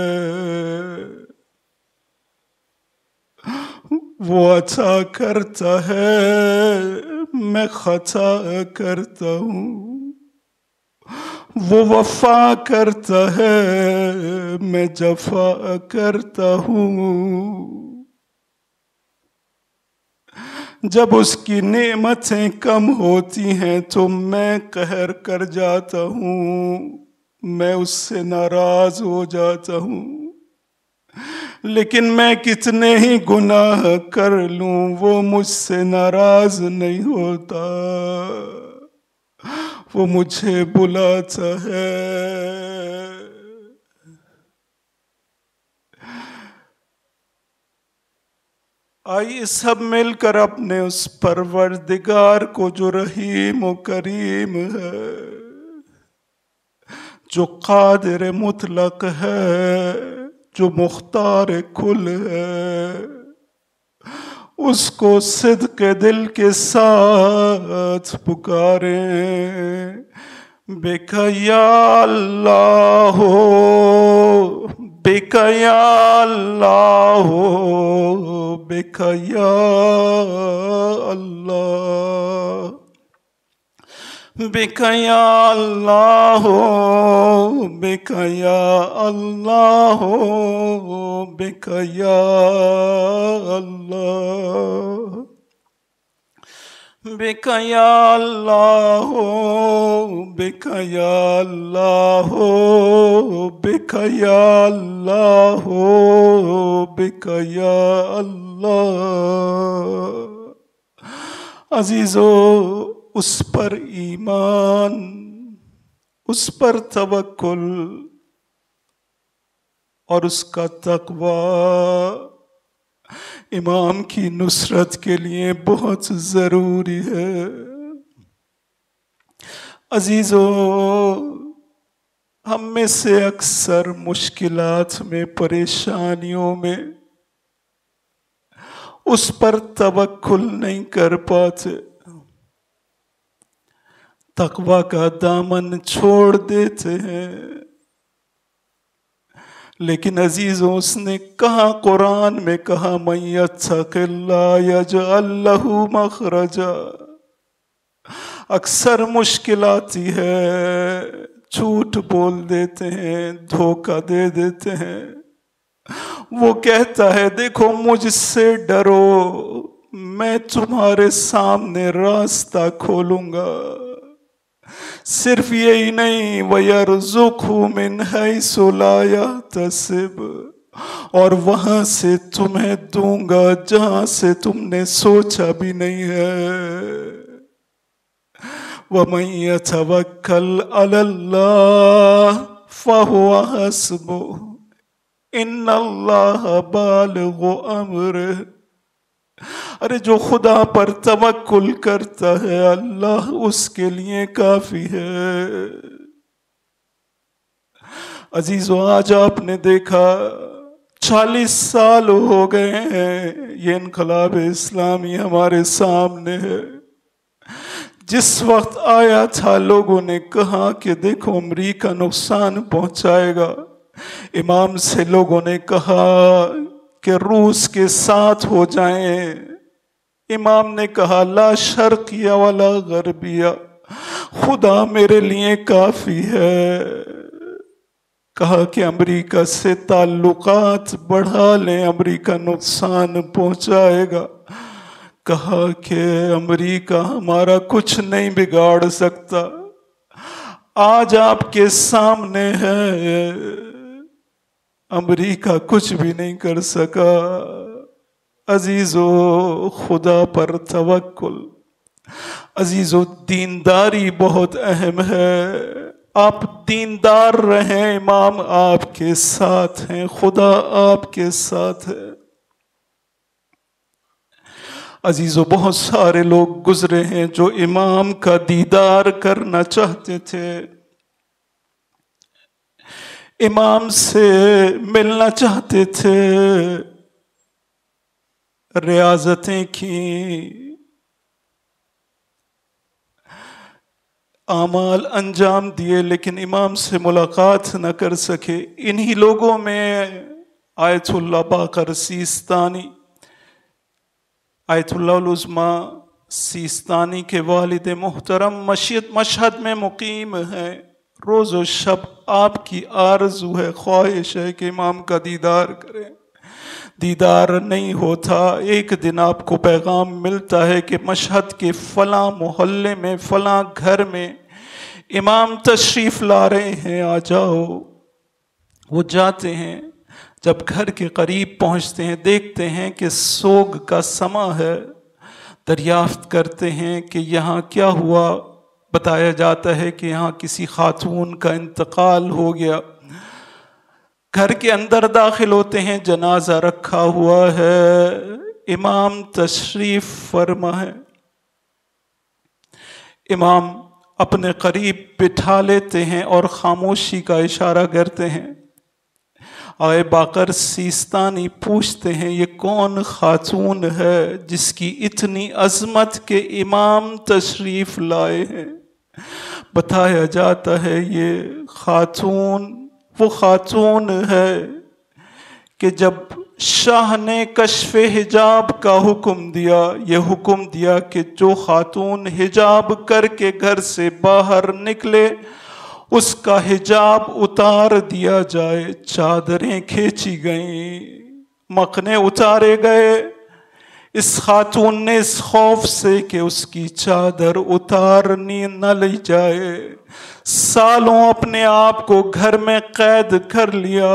وہ عطا کرتا ہے، میں خطا کرتا ہوں. وہ وفا کرتا ہے، میں جفا کرتا ہوں. جب اس کی نعمتیں کم ہوتی ہیں تو میں قہر کر جاتا ہوں، میں اس سے ناراض ہو جاتا ہوں. لیکن میں کتنے ہی گناہ کر لوں وہ مجھ سے ناراض نہیں ہوتا، وہ مجھے بلاتا ہے. آئیے سب مل کر اپنے اس پروردگار کو جو رحیم و کریم ہے جو قادر مطلق ہے، جو مختار کل ہے، اس کو صدق دل کے ساتھ پکاریں، بک یا اللہ بک یا اللہ بک یا اللہ بک یا اللہ بک یا اللہ بک یا اللہ بک یا اللہ بک یا اللہ بک یا اللہ بک یا اللہ۔ عزیزو، اس پر ایمان، اس پر توکل اور اس کا تقوی امام کی نصرت کے لیے بہت ضروری ہے۔ عزیزو، ہم میں سے اکثر مشکلات میں، پریشانیوں میں اس پر توکل نہیں کر پاتے، تقوی کا دامن چھوڑ دیتے ہیں۔ لیکن عزیزوں، اس نے کہا، قرآن میں کہا، من یتق اللہ یجعل لہ مخرجا۔ اکثر مشکل آتی ہے، جھوٹ بول دیتے ہیں، دھوکہ دے دیتے ہیں۔ وہ کہتا ہے، دیکھو مجھ سے ڈرو، میں تمہارے سامنے راستہ کھولوں گا۔ صرف یہی نہیں، وَيَرْزُقْهُ مِنْ حَيْثُ لَا يَحْتَسِبُ، اور وہاں سے تمہیں دوں گا جہاں سے تم نے سوچا بھی نہیں ہے۔ وَمَن يَتَوَكَّلْ عَلَى اللَّهِ فَهُوَ حَسْبُهُ إِنَّ اللَّهَ بَالِغُ أَمْرِهِ۔ ارے جو خدا پر توکل کرتا ہے، اللہ اس کے لیے کافی ہے۔ عزیزو، آج آپ نے دیکھا چالیس سال ہو گئے ہیں یہ انقلاب اسلامی ہمارے سامنے ہے۔ جس وقت آیا تھا، لوگوں نے کہا کہ دیکھو امریکہ نقصان پہنچائے گا۔ امام سے لوگوں نے کہا کہ روس کے ساتھ ہو جائیں۔ امام نے کہا، لا شرقیہ ولا غربیہ، خدا میرے لیے کافی ہے۔ کہا کہ امریکہ سے تعلقات بڑھا لیں، امریکہ نقصان پہنچائے گا۔ کہا کہ امریکہ ہمارا کچھ نہیں بگاڑ سکتا۔ آج آپ کے سامنے ہے، امریکہ کچھ بھی نہیں کر سکا۔ عزیزو، خدا پر توکل، عزیزو، دینداری بہت اہم ہے۔ آپ دیندار رہیں، امام آپ کے ساتھ ہیں، خدا آپ کے ساتھ ہے۔ عزیزو، بہت سارے لوگ گزرے ہیں جو امام کا دیدار کرنا چاہتے تھے، امام سے ملنا چاہتے تھے، ریاضتیں کی، اعمال انجام دیے، لیکن امام سے ملاقات نہ کر سکے۔ انہی لوگوں میں آیت اللہ باقر سیستانی، آیت اللہ العظمیٰ سیستانی کے والد محترم مشہد میں مقیم ہیں۔ روز و شب آپ کی آرزو ہے، خواہش ہے کہ امام کا دیدار کریں، دیدار نہیں ہوتا۔ ایک دن آپ کو پیغام ملتا ہے کہ مشہد کے فلاں محلے میں، فلاں گھر میں امام تشریف لا رہے ہیں، آ جاؤ۔ وہ جاتے ہیں، جب گھر کے قریب پہنچتے ہیں، دیکھتے ہیں کہ سوگ کا سما ہے۔ دریافت کرتے ہیں کہ یہاں کیا ہوا؟ بتایا جاتا ہے کہ یہاں کسی خاتون کا انتقال ہو گیا۔ گھر کے اندر داخل ہوتے ہیں، جنازہ رکھا ہوا ہے، امام تشریف فرما ہے۔ امام اپنے قریب بٹھا لیتے ہیں اور خاموشی کا اشارہ کرتے ہیں۔ آئے باقر سیستانی پوچھتے ہیں یہ کون خاتون ہے جس کی اتنی عظمت کے امام تشریف لائے ہیں؟ بتایا جاتا ہے یہ خاتون وہ خاتون ہے کہ جب شاہ نے کشف حجاب کا حکم دیا، یہ حکم دیا کہ جو خاتون حجاب کر کے گھر سے باہر نکلے اس کا حجاب اتار دیا جائے، چادریں کھینچی گئیں، مخنے اتارے گئے۔ اس خاتون نے اس خوف سے کہ اس کی چادر اتارنی نہ لی جائے سالوں اپنے آپ کو گھر میں قید کر لیا۔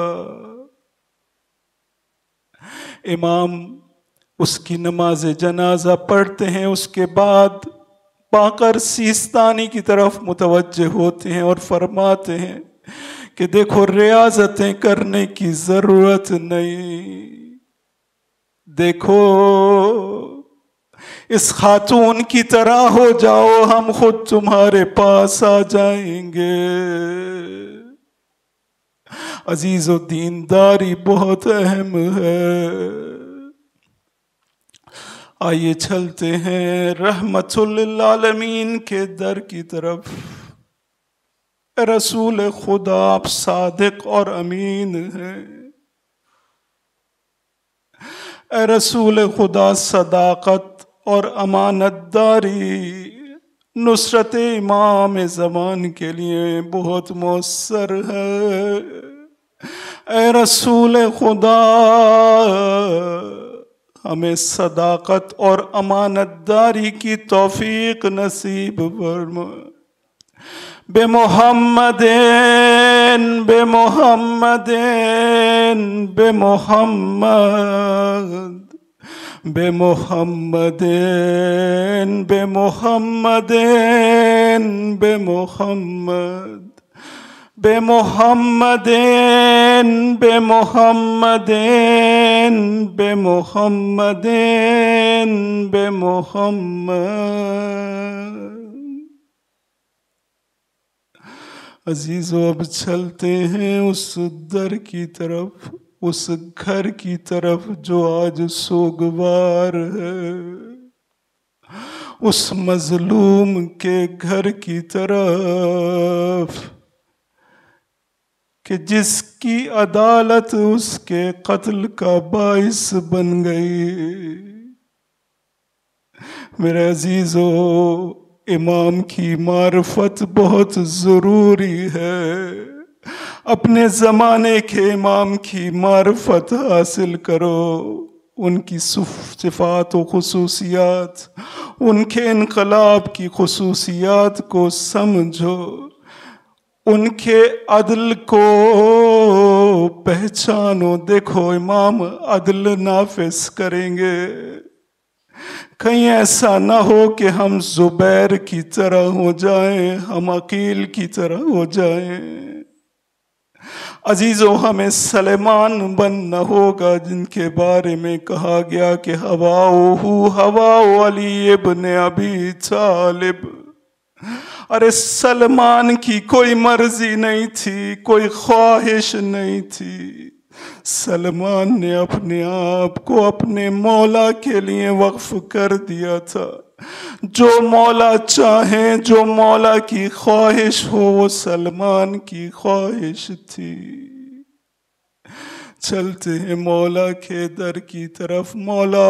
امام اس کی نماز جنازہ پڑھتے ہیں، اس کے بعد باقر سیستانی کی طرف متوجہ ہوتے ہیں اور فرماتے ہیں کہ دیکھو ریاضتیں کرنے کی ضرورت نہیں، دیکھو اس خاتون کی طرح ہو جاؤ، ہم خود تمہارے پاس آ جائیں گے۔ عزیز و دینداری بہت اہم ہے۔ آئیے چلتے ہیں رحمت للعالمین کے در کی طرف۔ اے رسول خدا آپ صادق اور امین ہیں۔ اے رسول خدا صداقت اور امانت داری نصرت امام زمان کے لیے بہت مؤثر ہے۔ اے رسول خدا ہمیں صداقت اور امانت داری کی توفیق نصیب فرما۔ بے محمد بے محمد بے محمد بے محمد بے محمد بے محمد بے محمد بے محمد بے محمد بے محمد۔ عزیزو اب چلتے ہیں اس در کی طرف، اس گھر کی طرف جو آج سوگوار ہے، اس مظلوم کے گھر کی طرف کہ جس کی عدالت اس کے قتل کا باعث بن گئی۔ میرے عزیزو امام کی معرفت بہت ضروری ہے۔ اپنے زمانے کے امام کی معرفت حاصل کرو، ان کی صفات و خصوصیات، ان کے انقلاب کی خصوصیات کو سمجھو، ان کے عدل کو پہچانو۔ دیکھو امام عدل نافذ کریں گے، کہیں ایسا نہ ہو کہ ہم زبیر کی طرح ہو جائیں، ہم عقیل کی طرح ہو جائیں۔ عزیزو ہمیں سلیمان بننا ہوگا جن کے بارے میں کہا گیا کہ ہواؤہ ہواؤ علی ابن ابی طالب۔ ارے سلمان کی کوئی مرضی نہیں تھی، کوئی خواہش نہیں تھی، سلمان نے اپنے آپ کو اپنے مولا کے لیے وقف کر دیا تھا۔ جو مولا چاہیں، جو مولا کی خواہش ہو، وہ سلمان کی خواہش تھی۔ چلتے ہیں مولا کے در کی طرف۔ مولا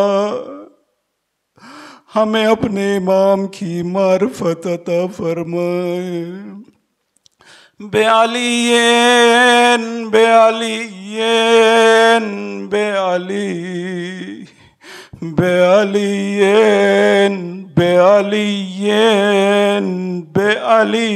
ہمیں اپنے امام کی معرفت عطا فرمائے۔ بے علیین بے علیین بے علی بے علیین بے علیین بے علی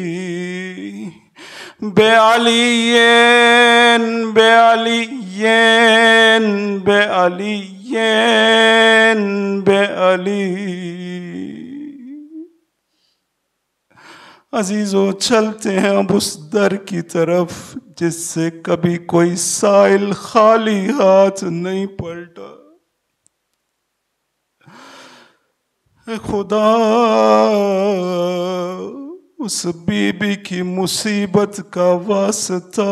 بے علیین بے علیین بے علیین بے علی۔ عزیزو چلتے ہیں اب اس در کی طرف جس سے کبھی کوئی سائل خالی ہاتھ نہیں پلٹا۔ اے خدا اس بیوی کی مصیبت کا واسطہ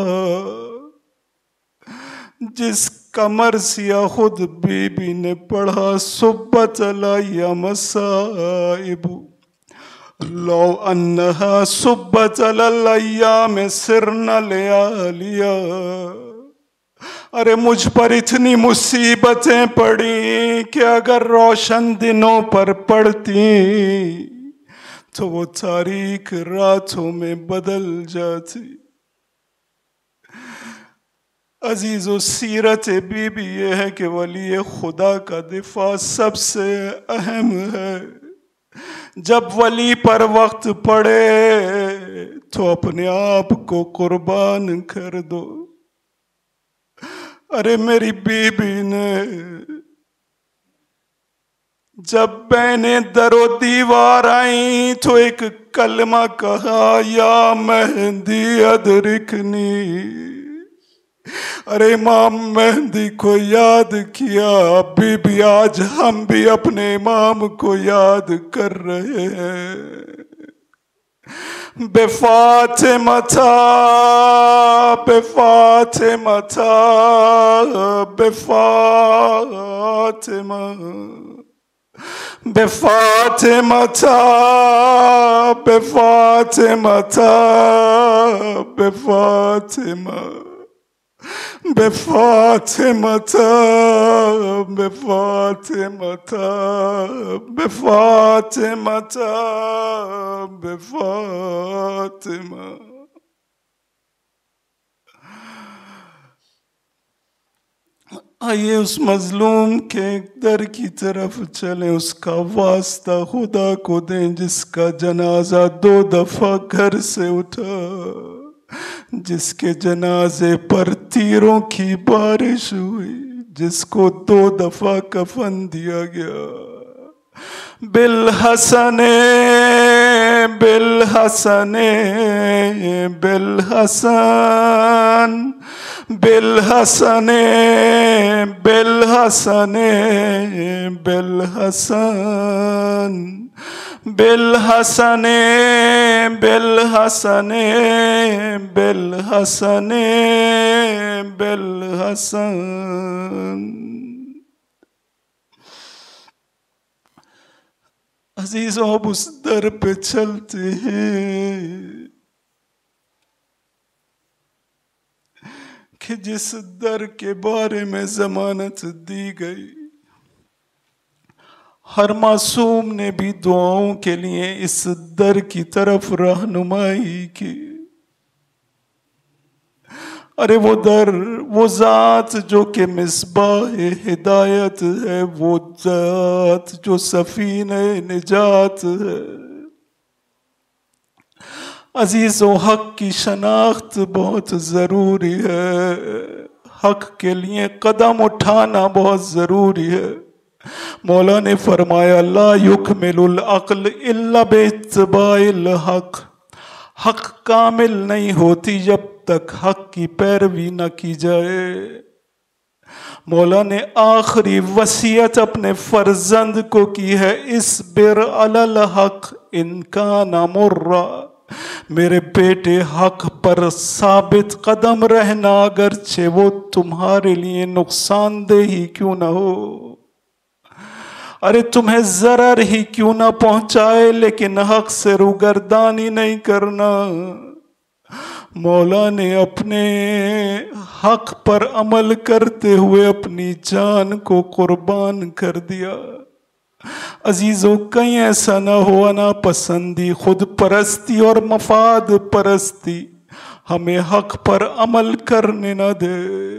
جس کمر سیا خود بیوی نے پڑھا صبت علی مصائب لو انہا صبت علی الایام سرنا لیالیا. ارے مجھ پر اتنی مصیبتیں پڑیں کہ اگر روشن دنوں پر پڑتی تو وہ تاریک راتوں میں بدل جاتی. عزیز و سیرت بی بی یہ ہے کہ ولی خدا کا دفاع سب سے اہم ہے. جب ولی پر وقت پڑے تو اپنے آپ کو قربان کر دو. ارے میری بی بی نے جب بینے در و دیوار آئیں تو ایک کلمہ کہا یا مہدی ادرکنی. ارے امام مہدی کو یاد کیا. بی بی آج ہم بھی اپنے امام کو یاد کر رہے ہیں. بے فاطمہ بے فاطمہ بے فاطمہ بے فاطمہ بے فاطمہ بے فاطمہ بے فاطمہ بے فاطمہ بے فاطمہ بے فاطمہ. آئیے اس مظلوم کے در کی طرف چلیں. اس کا واسطہ خدا کو دیں جس کا جنازہ دو دفعہ گھر سے اٹھا, جس کے جنازے پر تیروں کی بارش ہوئی, جس کو دو دفعہ کفن دیا گیا. بالحسن بالحسن بالحسن بالحسن بالحسن بالحسن بالحسن بالحسن بالحسن بالحسن. عزیزوں اب اس در پہ چلتے ہیں کہ جس در کے بارے میں ضمانت دی گئی. ہر معصوم نے بھی دعاؤں کے لیے اس در کی طرف رہنمائی کی. ارے وہ در, وہ ذات جو کہ مصباح ہدایت ہے, وہ ذات جو سفینہ نجات ہے. عزیز و حق کی شناخت بہت ضروری ہے. حق کے لیے قدم اٹھانا بہت ضروری ہے. مولا نے فرمایا لا یکمل العقل الا باتباع الحق. حق کامل نہیں ہوتی جب تک حق کی پیروی نہ کی جائے. مولا نے آخری وصیت اپنے فرزند کو کی ہے اصبر علی الحق ان کان مرا. میرے بیٹے حق پر ثابت قدم رہنا اگرچہ وہ تمہارے لیے نقصان دہ ہی کیوں نہ ہو. ارے تمہیں ضرر ہی کیوں نہ پہنچائے لیکن حق سے روگردانی نہیں کرنا. مولا نے اپنے حق پر عمل کرتے ہوئے اپنی جان کو قربان کر دیا. عزیزوں کہیں ایسا نہ ہو انا پسندی, خود پرستی اور مفاد پرستی ہمیں حق پر عمل کرنے نہ دے.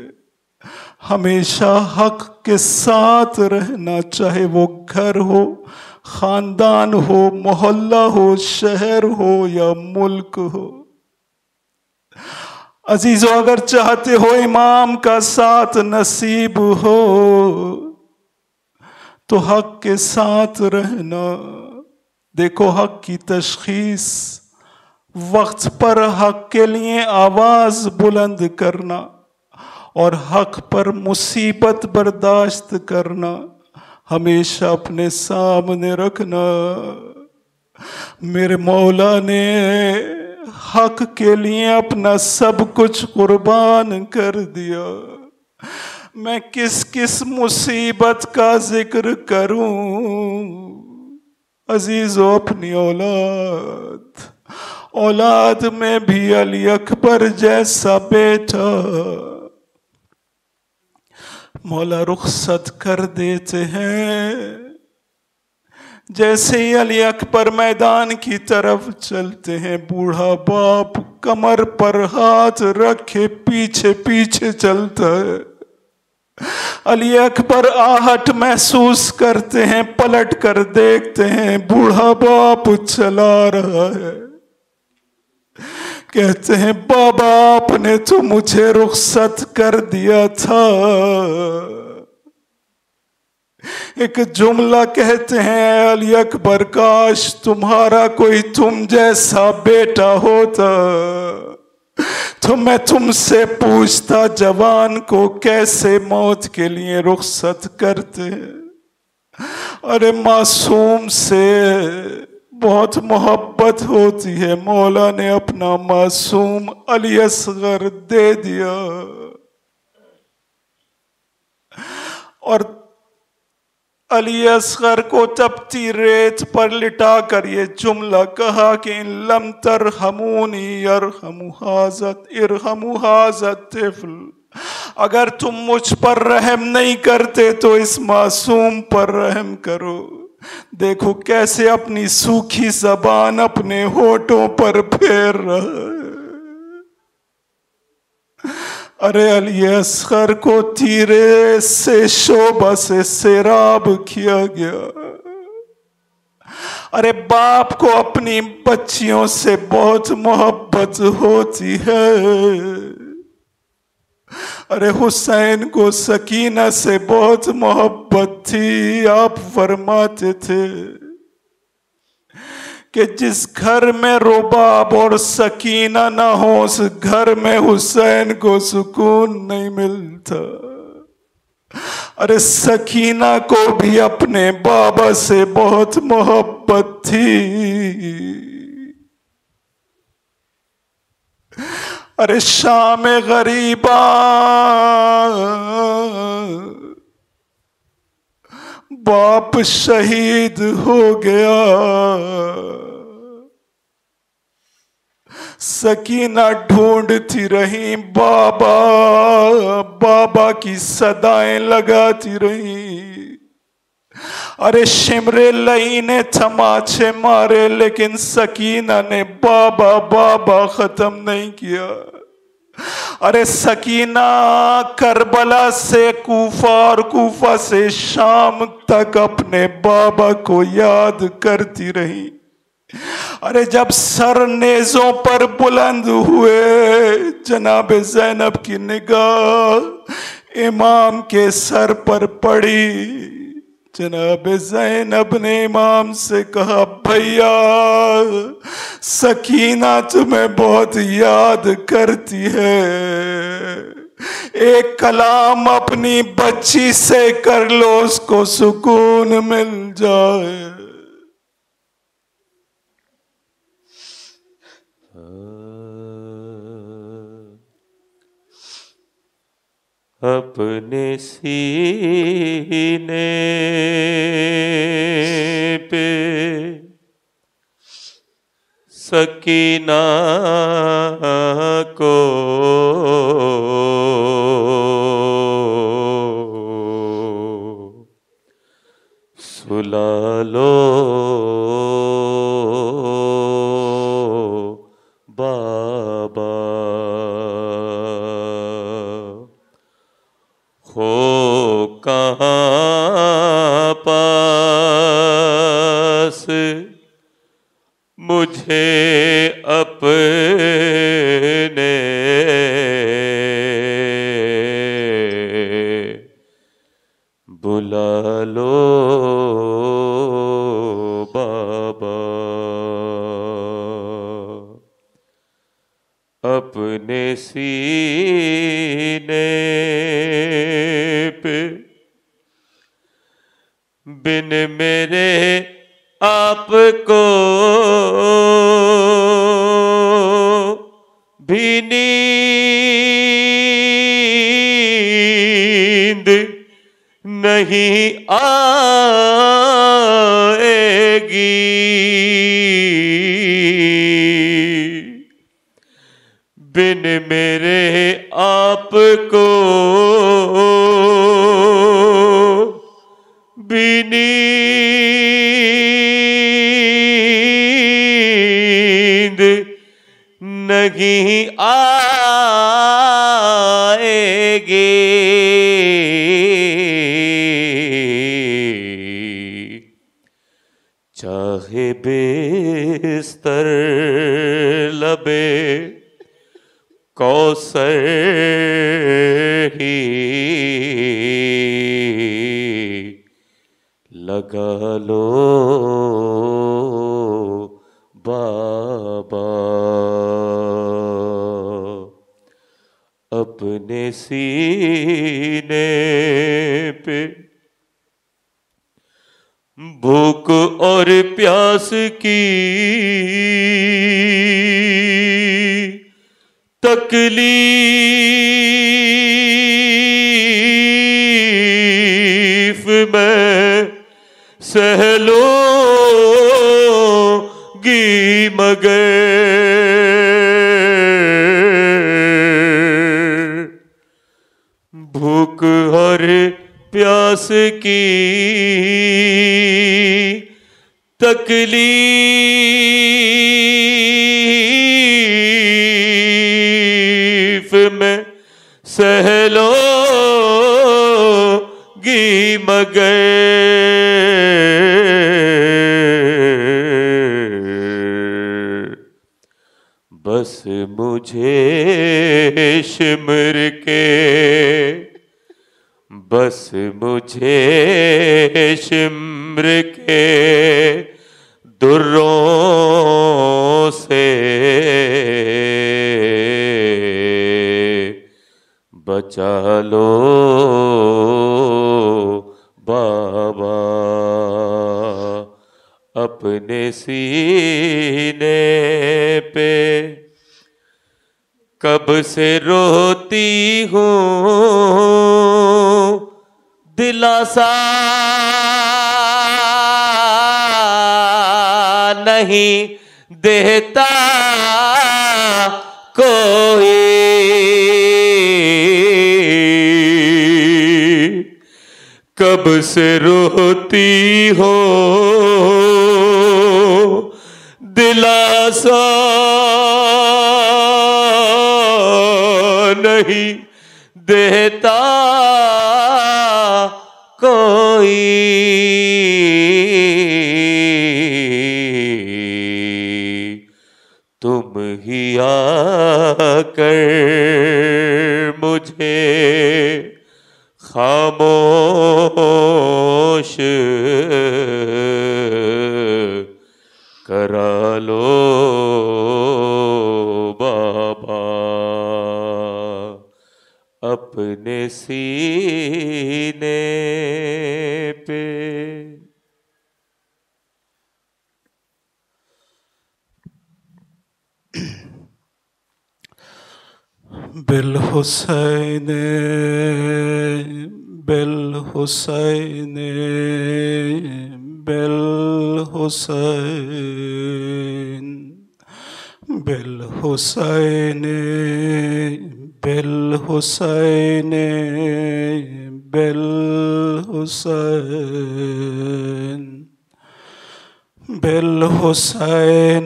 ہمیشہ حق کے ساتھ رہنا, چاہے وہ گھر ہو, خاندان ہو, محلہ ہو, شہر ہو یا ملک ہو. عزیزو اگر چاہتے ہو امام کا ساتھ نصیب ہو تو حق کے ساتھ رہنا. دیکھو حق کی تشخیص, وقت پر حق کے لیے آواز بلند کرنا اور حق پر مصیبت برداشت کرنا ہمیشہ اپنے سامنے رکھنا. میرے مولا نے حق کے لیے اپنا سب کچھ قربان کر دیا. میں کس کس مصیبت کا ذکر کروں عزیزو. اپنی اولاد اولاد میں بھی علی اکبر جیسا بیٹا مولا رخصت کر دیتے ہیں. جیسے ہی علی اکبر میدان کی طرف چلتے ہیں بوڑھا باپ کمر پر ہاتھ رکھے پیچھے پیچھے چلتا ہے. علی اکبر آہٹ محسوس کرتے ہیں, پلٹ کر دیکھتے ہیں بوڑھا باپ چلا رہا ہے. کہتے ہیں بابا آپ نے تو مجھے رخصت کر دیا تھا. ایک جملہ کہتے ہیں علی اکبر کاش تمہارا کوئی تم جیسا بیٹا ہوتا تو میں تم سے پوچھتا جوان کو کیسے موت کے لیے رخصت کرتے. ارے معصوم سے بہت محبت ہوتی ہے, مولا نے اپنا معصوم علی اصغر دے دیا. اور علی اصغر کو تپتی ریت پر لٹا کر یہ جملہ کہا کہ ان لم ترحمونی یرحم ھذا ارحم ھذا الطفل. اگر تم مجھ پر رحم نہیں کرتے تو اس معصوم پر رحم کرو. دیکھو کیسے اپنی سوکھی زبان اپنے ہونٹوں پر پھیر رہا ہے. ارے علی اصغر کو تیرے سے شعبہ سے سیراب کیا گیا. ارے باپ کو اپنی بچیوں سے بہت محبت ہوتی ہے. ارے حسین کو سکینہ سے بہت محبت تھی. آپ فرماتے تھے کہ جس گھر میں رباب اور سکینہ نہ ہو اس گھر میں حسین کو سکون نہیں ملتا. ارے سکینہ کو بھی اپنے بابا سے بہت محبت تھی. ارے شام غریباں باپ شہید ہو گیا. سکینہ ڈھونڈتی رہی بابا, بابا کی صدائیں لگاتی رہی. ارے شمرے لئی نے تماچے مارے لیکن سکینہ نے بابا بابا ختم نہیں کیا. ارے سکینہ کربلا سے کوفہ اور کوفہ سے شام تک اپنے بابا کو یاد کرتی رہی. ارے جب سر نیزوں پر بلند ہوئے جناب زینب کی نگاہ امام کے سر پر پڑی. جناب زینب نے امام سے کہا بھیا سکینہ تمہیں بہت یاد کرتی ہے, ایک کلام اپنی بچی سے کر لو اس کو سکون مل جائے. اپنے سینے پہ سکینہ کو سلا لو بابا, ہو کہاں پاس مجھے اپنے بلا لو بابا, اپنے سینے پہ بن میرے آپ کو بھی نیند نہیں آئے گی، بن میرے آپ کو بھی نیند نہیں آئے گی، چاہے بستر لبے کوثر ہی لگا لو بابا، اپنے سینے پہ بھوک اور پیاس کی تکلیف میں سہ لوں گی مگر بھوک اور پیاس کی تکلیف میں سہ لوں گی مگر بس مجھے شمر کے بس مجھے شمر کے دروں سے بچا لو بابا، اپنے سینے پہ کب سے روتی ہوں دلاسا نہیں دیتا کوئی، کب سے روتی ہو دلاسا نہیں دیتا کوئی، تم ہی آ کر مجھے خاموش کرا لو بابا، اپنے سینے پہ۔ بالحسین بالحسین بالحسین بالحسین بالحسین بالحسین بالحسین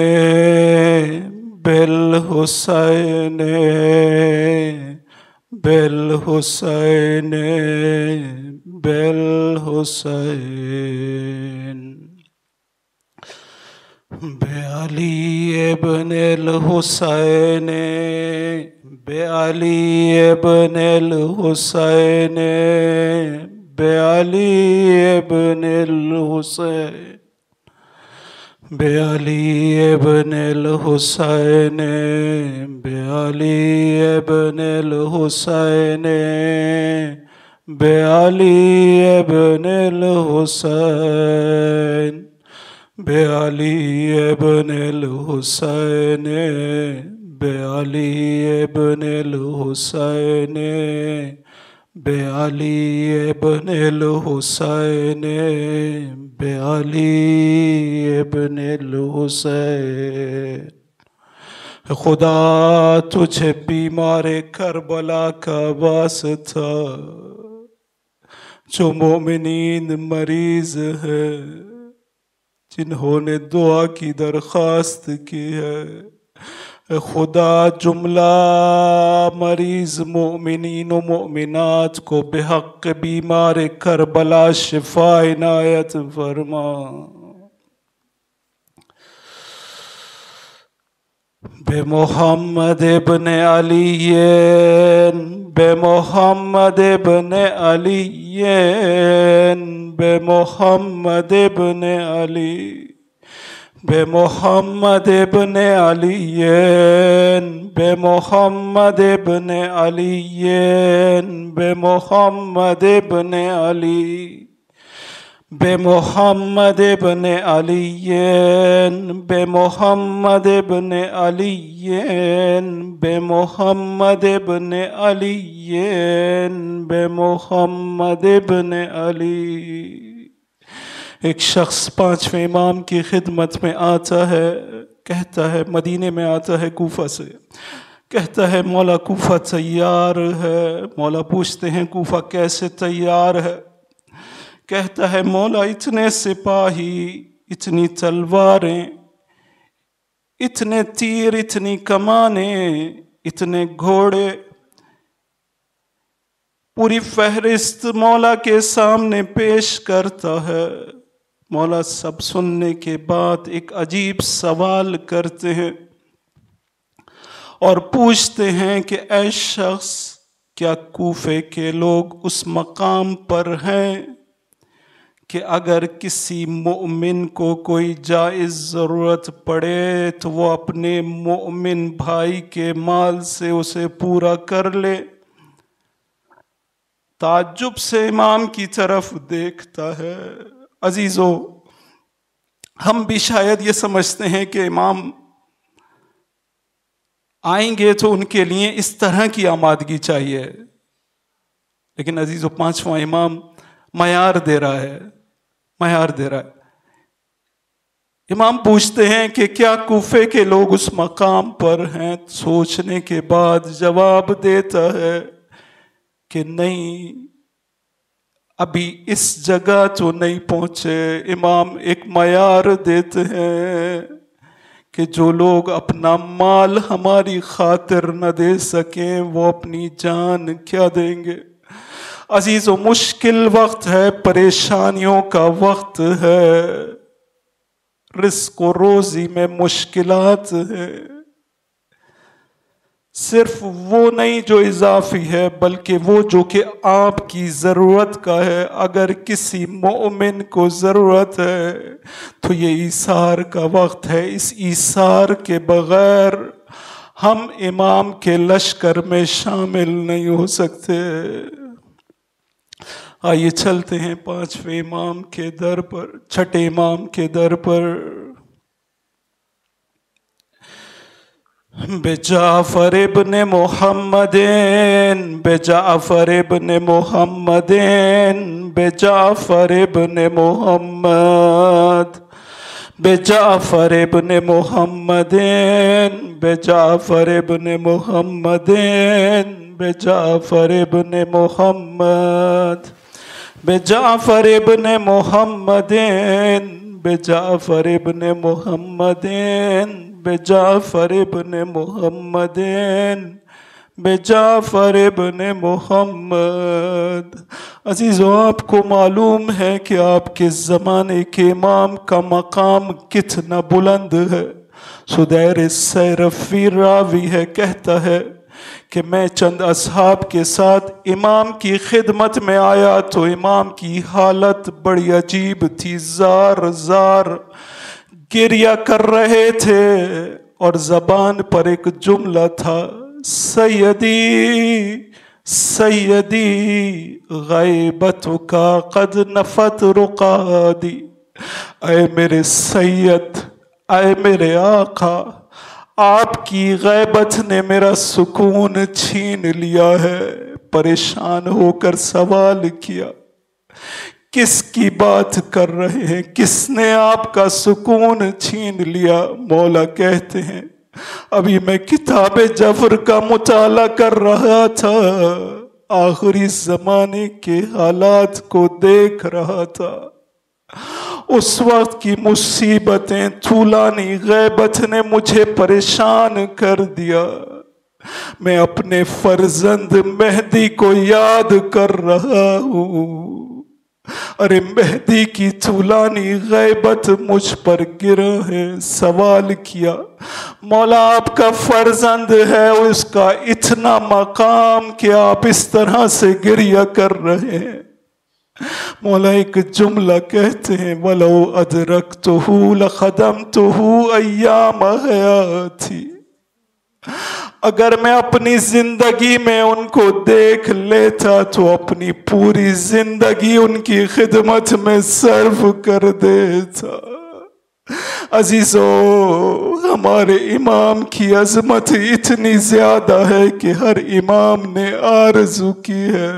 بالحسین بالحسین بالحسین بعلی ابن الحسین بعلی ابن الحسین بعلی ابن الحسین بعلی ابن الحسین بعلی ابن الحسین بعلی ابن الحسین بے علی ابن الحسین بے علی ابن الحسین بے علی ابن الحسین بے علی ابن الحسین خدا تجھے بیمار کربلا کا واسطہ جو مومنین مریض ہے جنہوں نے دعا کی درخواست کی ہے، خدا جملہ مریض مومنین و مومنات کو بحق بیمار کربلا شفا عنایت فرما۔ بے محمد ابن علی بے محمد ابن علی بے محمد ابن علی بے محمد ابن علی بے محمد ابن علی بے محمد ابن علی بے محمد ابن علی بے محمد ابن علی بے محمد ابن علی بے محمد ابن علی۔ ایک شخص پانچویں امام کی خدمت میں آتا ہے، کہتا ہے، مدینے میں آتا ہے کوفہ سے، کہتا ہے مولا کوفہ تیار ہے۔ مولا پوچھتے ہیں کوفہ کیسے تیار ہے؟ کہتا ہے مولا اتنے سپاہی، اتنی تلواریں، اتنے تیر، اتنی کمانیں، اتنے گھوڑے، پوری فہرست مولا کے سامنے پیش کرتا ہے۔ مولا سب سننے کے بعد ایک عجیب سوال کرتے ہیں اور پوچھتے ہیں کہ اے شخص، کیا کوفے کے لوگ اس مقام پر ہیں کہ اگر کسی مومن کو کوئی جائز ضرورت پڑے تو وہ اپنے مومن بھائی کے مال سے اسے پورا کر لے؟ تعجب سے امام کی طرف دیکھتا ہے۔ عزیزو، ہم بھی شاید یہ سمجھتے ہیں کہ امام آئیں گے تو ان کے لیے اس طرح کی آمادگی چاہیے، لیکن عزیزو پانچواں امام معیار دے رہا ہے، معیار دے رہا ہے۔ امام پوچھتے ہیں کہ کیا کوفے کے لوگ اس مقام پر ہیں؟ سوچنے کے بعد جواب دیتا ہے کہ نہیں، ابھی اس جگہ تو نہیں پہنچے۔ امام ایک معیار دیتے ہیں کہ جو لوگ اپنا مال ہماری خاطر نہ دے سکیں وہ اپنی جان کیا دیں گے؟ عزیزو، مشکل وقت ہے، پریشانیوں کا وقت ہے، رزق و روزی میں مشکلات ہیں۔ صرف وہ نہیں جو اضافی ہے، بلکہ وہ جو کہ آپ کی ضرورت کا ہے۔ اگر کسی مومن کو ضرورت ہے تو یہ ایثار کا وقت ہے۔ اس ایثار کے بغیر ہم امام کے لشکر میں شامل نہیں ہو سکتے۔ آئیے چلتے ہیں پانچویں امام کے در پر، چھٹے امام کے در پر۔ بے جعفر ابن محمد بے جعفر ابن محمد بے جعفر ابن محمد بے جعفر ابن محمد بے جعفر ابن محمد بے جعفر ابن محمد بے جعفر ابن محمد بے جعفر ابن محمد بے جعفر ابن محمد بے جعفر ابن محمد۔ عزیزو، آپ کو معلوم ہے کہ آپ کے زمانے کے امام کا مقام کتنا بلند ہے۔ سدیر سیرفی راوی ہے، کہتا ہے کہ میں چند اصحاب کے ساتھ امام کی خدمت میں آیا تو امام کی حالت بڑی عجیب تھی، زار زار گریہ کر رہے تھے اور زبان پر ایک جملہ تھا، سیدی سیدی غیبتک قد نفت رقادی۔ اے میرے سید، اے میرے آقا، آپ کی غیبت نے میرا سکون چھین لیا ہے۔ پریشان ہو کر سوال کیا، کس کی بات کر رہے ہیں؟ کس نے آپ کا سکون چھین لیا؟ مولا کہتے ہیں ابھی میں کتاب جبر کا مطالعہ کر رہا تھا، آخری زمانے کے حالات کو دیکھ رہا تھا، اس وقت کی مصیبتیں، طولانی غیبت نے مجھے پریشان کر دیا۔ میں اپنے فرزند مہدی کو یاد کر رہا ہوں، ارے مہدی کی طولانی غیبت مجھ پر گرا ہے۔ سوال کیا، مولا آپ کا فرزند ہے، اس کا اتنا مقام کہ آپ اس طرح سے گریہ کر رہے ہیں؟ مولا ایک جملہ کہتے ہیں، وَلَوْ أَدْرَكْتُهُ لَخَدَمْتُهُ أَيَّامَ حَيَاتِي، اگر میں اپنی زندگی میں ان کو دیکھ لیتا تو اپنی پوری زندگی ان کی خدمت میں صرف کر دیتا۔ عزیزو، ہمارے امام کی عظمت اتنی زیادہ ہے کہ ہر امام نے آرزو کی ہے۔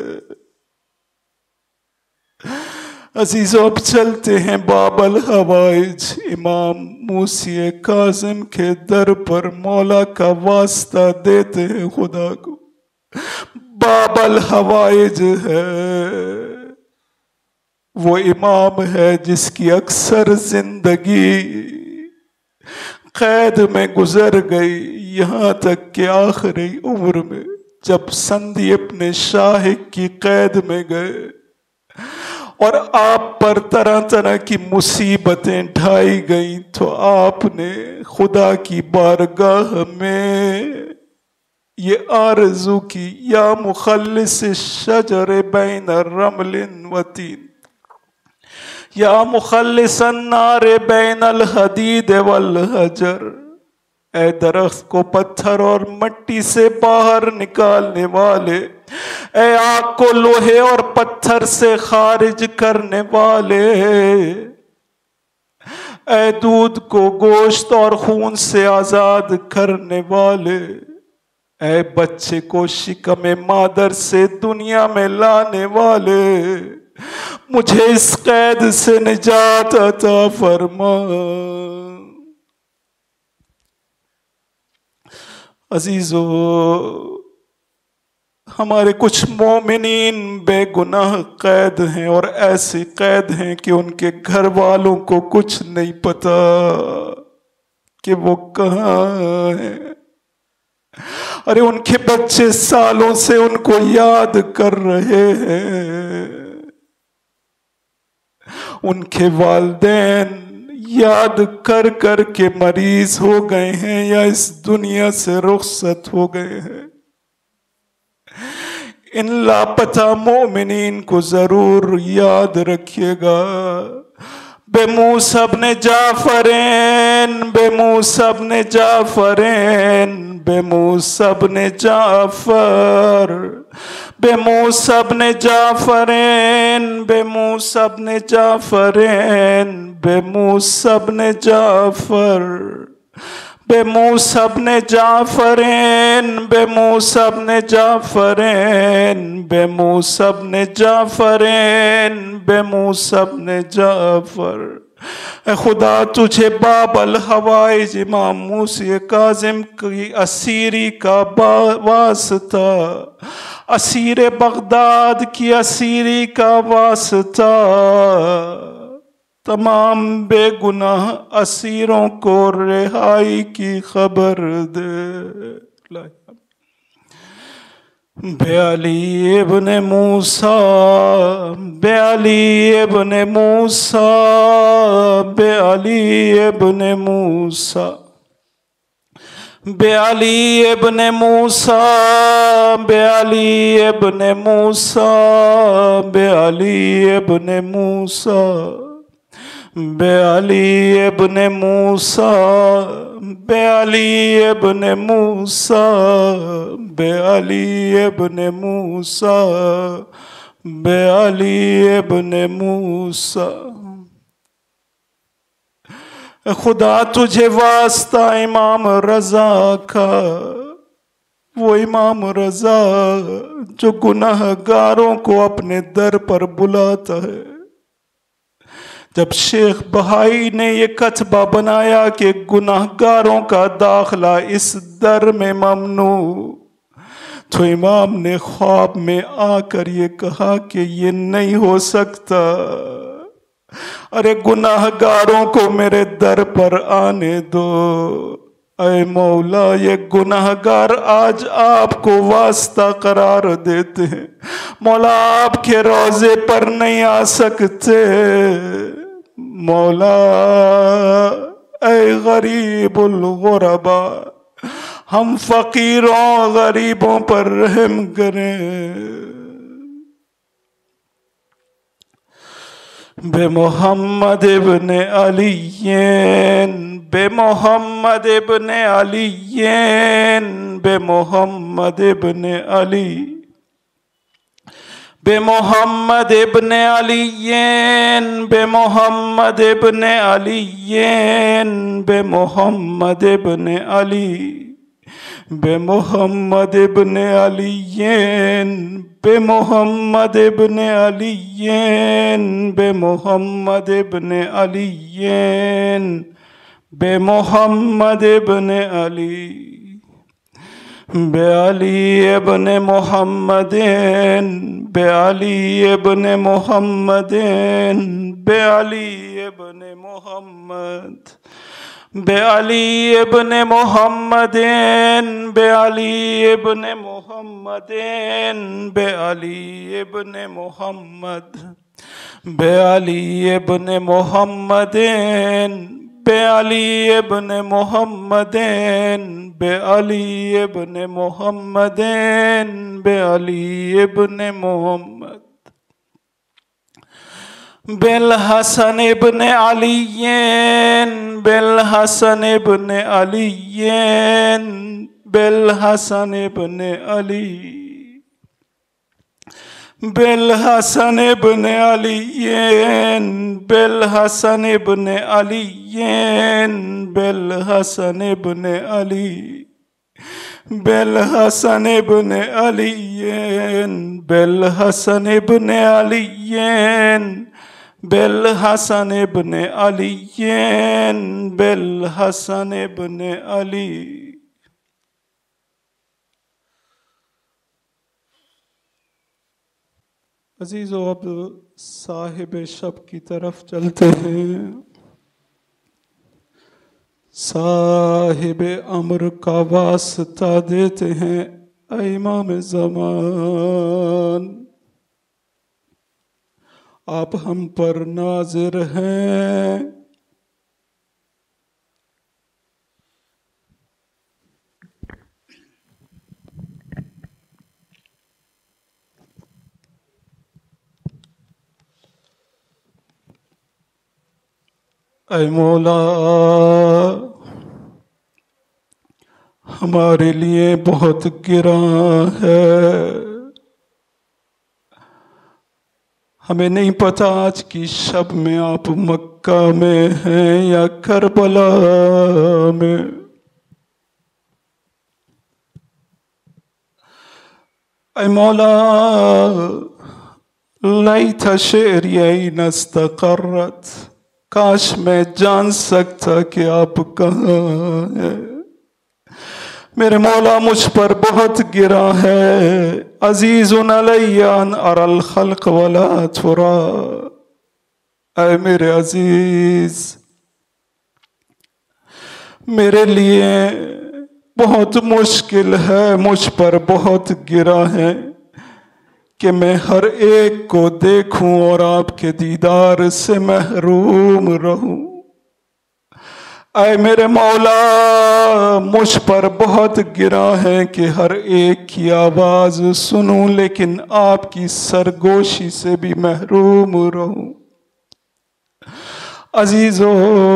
عزیزو، اب چلتے ہیں باب الحوائج، امام موسی کاظم کے در پر مولا کا واسطہ دیتے ہیں خدا کو۔ باب الحوائج ہے، وہ امام ہے جس کی اکثر زندگی قید میں گزر گئی، یہاں تک کہ آخری عمر میں جب سندھی اپنے شاہ کی قید میں گئے اور آپ پر طرح طرح کی مصیبتیں ڈھائی گئیں، تو آپ نے خدا کی بارگاہ میں یہ آرزو کی، یا مخلص الشجر بین الرمل وتین، یا مخلص النار بین الحدید والحجر، اے درخت کو پتھر اور مٹی سے باہر نکالنے والے، اے آگ کو لوہے اور پتھر سے خارج کرنے والے، اے دودھ کو گوشت اور خون سے آزاد کرنے والے، اے بچے کو شکم مادر سے دنیا میں لانے والے، مجھے اس قید سے نجات عطا فرما۔ عزیزو، ہمارے کچھ مومنین بے گناہ قید ہیں، اور ایسے قید ہیں کہ ان کے گھر والوں کو کچھ نہیں پتا کہ وہ کہاں ہیں۔ ارے ان کے بچے سالوں سے ان کو یاد کر رہے ہیں، ان کے والدین یاد کر کر کے مریض ہو گئے ہیں یا اس دنیا سے رخصت ہو گئے ہیں۔ ان لاپتہ مومنین کو ضرور یاد رکھیے گا۔ بے موسی ابن جعفرین، بے موسی ابن جعفرین، بے موسی ابن جعفر، بے موسی ابن جعفرین، بے موسی ابن جعفرین، بے موسی ابن جعفر، بے موسی ابن جعفرین، بے موسی ابن جعفرین، بے موسی ابن جعفرین، بے موسی ابن جعفر۔ اے خدا، تجھے باب الحوائج امام موسی کاظم کی اسیری کا واسطہ، اسیر بغداد کی اسیری کا واسطہ، تمام بے گناہ اسیروں کو رہائی کی خبر دے۔ بے علی ابن موسیٰ، بے علی ابن موسیٰ، بے علی ابن موسیٰ، بے علی ابن موسیٰ، بے علی ابن موسیٰ، بے علی ابن موسیٰ، بے علی ابن موسیٰ، بے علی ابن موسیٰ، بے علی ابن موسیٰ، بے علی ابن موسیٰ۔ خدا تجھے واسطہ امام رضا کا، وہ امام رضا جو گناہ گاروں کو اپنے در پر بلاتا ہے۔ جب شیخ بہائی نے یہ کتبہ بنایا کہ گناہ گاروں کا داخلہ اس در میں ممنوع، تو امام نے خواب میں آ کر یہ کہا کہ یہ نہیں ہو سکتا، ارے گناہ گاروں کو میرے در پر آنے دو۔ اے مولا، یہ گناہ گار آج آپ کو واسطہ قرار دیتے ہیں، مولا آپ کے روضے پر نہیں آ سکتے۔ مولا اے غریب الغربا، ہم فقیروں غریبوں پر رحم کریں۔ بے محمد ابن علی، بے محمد ابن علی، بے محمد ابن علی، بے محمد ابن علی، بے محمد ابن علی، بے محمد ابن علی، بے محمد ابن علی، بے محمد ابن علی، بے محمد ابن علی، بے محمد ابن علی، بے علی ابن محمد، بے علی ابن محمد، بے علی ابن محمد، بے علی ابن محمد، بے علی ابن محمد، بے علی ابن محمد، بے علی ابن محمد، بے علی ابن محمد، بے علی ابن محمد، بے علی ابن محمد، بالحسن ابن علی، بالحسن ابن علی، بالحسن ابن علی، بالحسن ابن علی، بالحسن ابن علی، بالحسن ابن علی، بالحسن ابن علی، بالحسن ابن علی، بالحسن ابن علی، بالحسن ابن علی۔ عزیزو، اب صاحب شب کی طرف چلتے ہیں۔ صاحب امر کا واسطہ دیتے ہیں، اے امام زمان آپ ہم پر ناظر ہیں۔ اے مولا، ہمارے لیے بہت گراں ہے، ہمیں نہیں پتا آج کی شب میں آپ مکہ میں ہیں یا کربلا میں۔ اے مولا، لیت شعری این استقرت، کاش میں جان سکتا کہ آپ کہاں ہیں۔ میرے مولا، مجھ پر بہت گرا ہے، عزیز علی ان اری الخلق ولا ترا۔ اے میرے عزیز، میرے لیے بہت مشکل ہے، مجھ پر بہت گرا ہے کہ میں ہر ایک کو دیکھوں اور آپ کے دیدار سے محروم رہوں۔ اے میرے مولا، مجھ پر بہت گرا ہے کہ ہر ایک کی آواز سنوں لیکن آپ کی سرگوشی سے بھی محروم رہوں۔ عزیزو،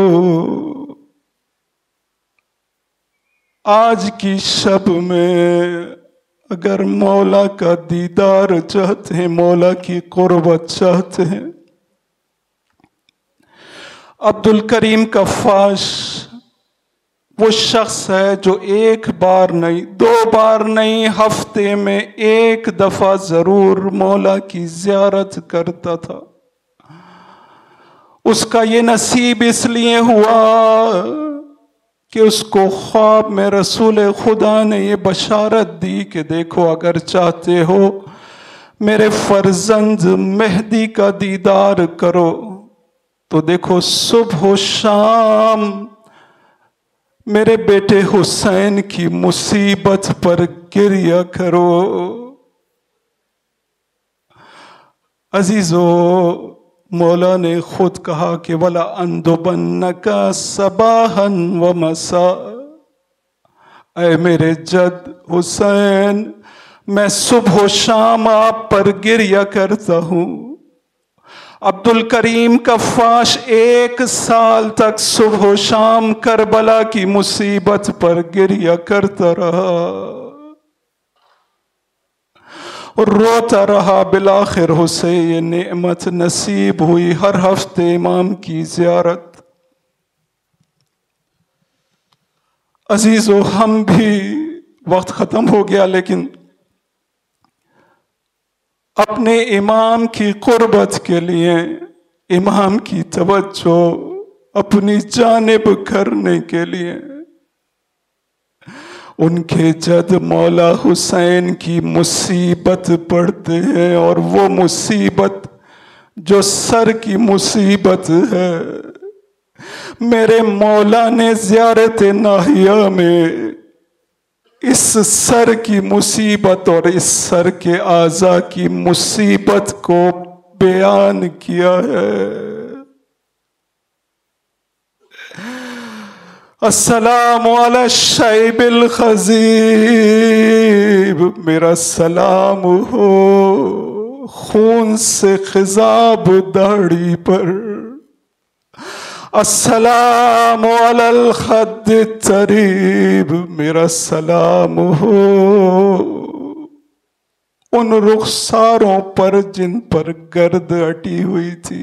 آج کی شب میں اگر مولا کا دیدار چاہتے ہیں، مولا کی قربت چاہتے ہیں، عبد الکریم کفاش وہ شخص ہے جو ایک بار نہیں، دو بار نہیں، ہفتے میں ایک دفعہ ضرور مولا کی زیارت کرتا تھا۔ اس کا یہ نصیب اس لیے ہوا کہ اس کو خواب میں رسول خدا نے یہ بشارت دی کہ دیکھو اگر چاہتے ہو میرے فرزند مہدی کا دیدار کرو تو دیکھو صبح و شام میرے بیٹے حسین کی مصیبت پر گریہ کرو۔ عزیزو، مولا نے خود کہا کہ وَلَا أَنْدُبَنَّكَ صَبَاحًا وَمَسَاءً، اے میرے جد حسین میں صبح و شام آپ پر گریہ کرتا ہوں۔ عبد الکریم کفاش ایک سال تک صبح و شام کربلا کی مصیبت پر گریہ کرتا رہا اور روتا رہا۔ بالآخر اسے یہ نعمت نصیب ہوئی، ہر ہفتے امام کی زیارت۔ عزیزو، ہم بھی وقت ختم ہو گیا لیکن اپنے امام کی قربت کے لیے امام کی توجہ اپنی جانب کرنے کے لیے ان کے جد مولا حسین کی مصیبت پڑھتے ہیں، اور وہ مصیبت جو سر کی مصیبت ہے، میرے مولا نے زیارت ناہیہ میں اس سر کی مصیبت اور اس سر کے اعضاء کی مصیبت کو بیان کیا ہے۔ السلام علی الشیب الخضیب، میرا سلام ہو خون سے خضاب داڑھی پر، السلام علی الخد الطریب، میرا سلام ہو ان رخساروں پر جن پر گرد اٹی ہوئی تھی،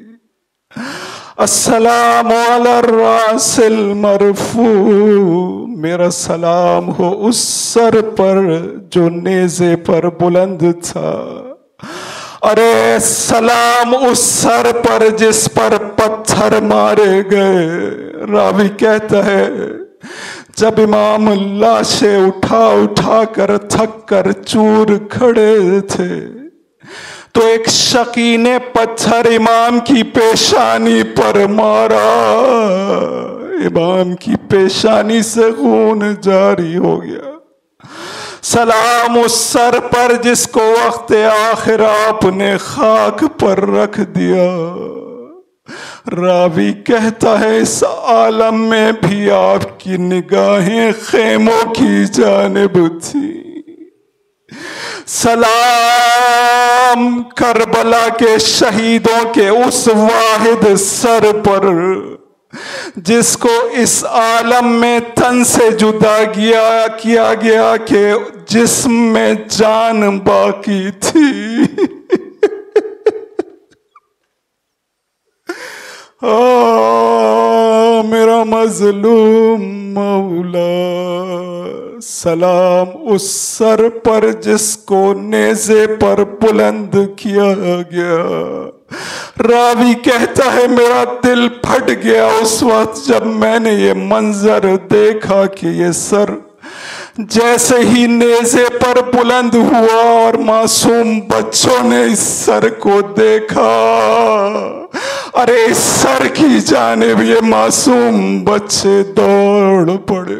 السلام علی الراس المرفوع، میرا سلام ہو اس سر پر جو نیزے پر بلند تھا، ارے سلام اس سر پر جس پر پتھر مارے گئے۔ راوی کہتا ہے جب امام لاشیں اٹھا اٹھا کر تھک کر چور کھڑے تھے تو ایک شقی نے پتھر امام کی پیشانی پر مارا، امام کی پیشانی سے خون جاری ہو گیا۔ سلام اس سر پر جس کو وقت آخر آپ نے خاک پر رکھ دیا۔ راوی کہتا ہے اس عالم میں بھی آپ کی نگاہیں خیموں کی جانب تھی۔ سلام کربلا کے شہیدوں کے اس واحد سر پر جس کو اس عالم میں تن سے جدا کیا کیا گیا کہ جسم میں جان باقی تھی۔ آہ میرا مظلوم مولا، سلام اس سر پر جس کو نیزے پر بلند کیا گیا۔ راوی کہتا ہے میرا دل پھٹ گیا اس وقت جب میں نے یہ منظر دیکھا کہ یہ سر جیسے ہی نیزے پر بلند ہوا اور معصوم بچوں نے اس سر کو دیکھا، ارے اس سر کی جانب یہ معصوم بچے دوڑ پڑے۔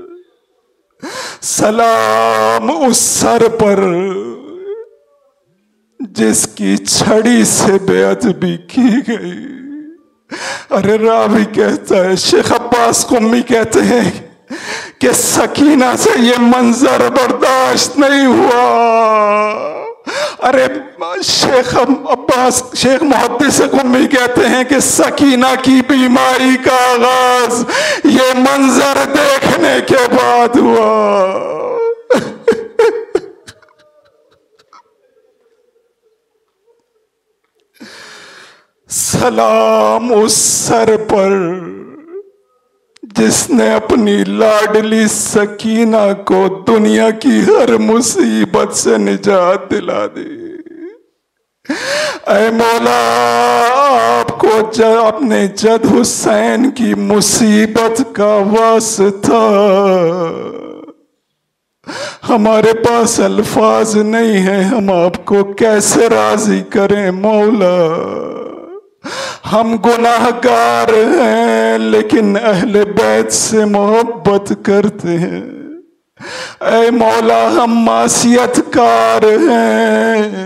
سلام اس سر پر جس کی چھڑی سے بے ادبی کی گئی۔ ارے راوی کہتا ہے شیخ عباس قمی کہتے ہیں کہ سکینہ سے یہ منظر برداشت نہیں ہوا۔ ارے شیخ عباس شیخ محدث قمی کہتے ہیں کہ سکینہ کی بیماری کا آغاز یہ منظر دیکھنے کے بعد ہوا۔ سلام اس سر پر جس نے اپنی لاڈلی سکینہ کو دنیا کی ہر مصیبت سے نجات دلا دی۔ اے مولا، آپ کو اپنے جد حسین کی مصیبت کا واسطہ، ہمارے پاس الفاظ نہیں ہیں، ہم آپ کو کیسے راضی کریں مولا۔ ہم گناہ گار ہیں لیکن اہل بیت سے محبت کرتے ہیں۔ اے مولا، ہم معصیت کار ہیں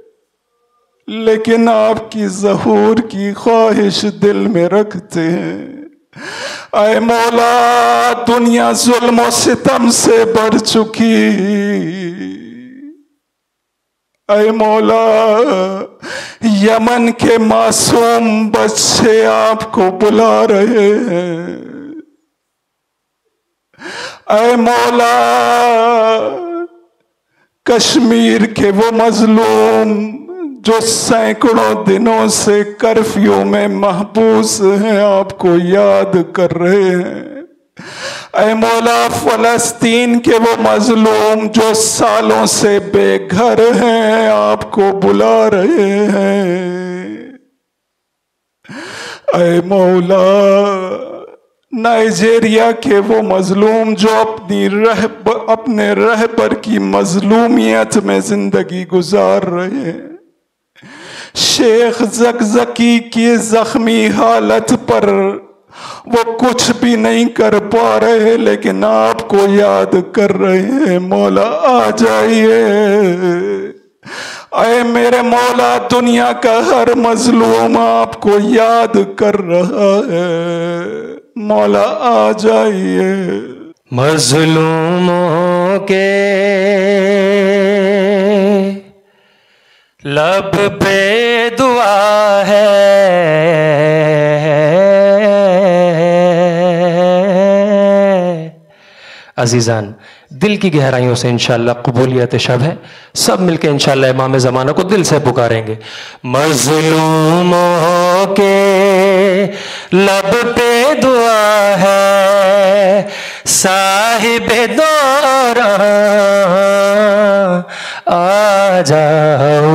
لیکن آپ کی ظہور کی خواہش دل میں رکھتے ہیں۔ اے مولا، دنیا ظلم و ستم سے بھر چکی، اے مولا یمن کے معصوم بچے آپ کو بلا رہے ہیں۔ اے مولا، کشمیر کے وہ مظلوم جو سینکڑوں دنوں سے کرفیو میں محبوس ہیں آپ کو یاد کر رہے ہیں۔ اے مولا، فلسطین کے وہ مظلوم جو سالوں سے بے گھر ہیں آپ کو بلا رہے ہیں۔ اے مولا، نائجیریا کے وہ مظلوم جو اپنی رہبر اپنے رہبر کی مظلومیت میں زندگی گزار رہے ہیں۔ شیخ زکزکی کی زخمی حالت پر وہ کچھ بھی نہیں کر پا رہے لیکن آپ کو یاد کر رہے ہیں۔ مولا آ جائیے۔ اے میرے مولا، دنیا کا ہر مظلوم آپ کو یاد کر رہا ہے، مولا آ جائیے۔ مظلوموں کے لب پہ دعا ہے، عزیزان دل کی گہرائیوں سے انشاءاللہ قبولیت شب ہے، سب مل کے انشاءاللہ امام زمانہ کو دل سے پکاریں گے۔ مظلوموں کے لب پہ دعا ہے، صاحب دوران آ جاؤ،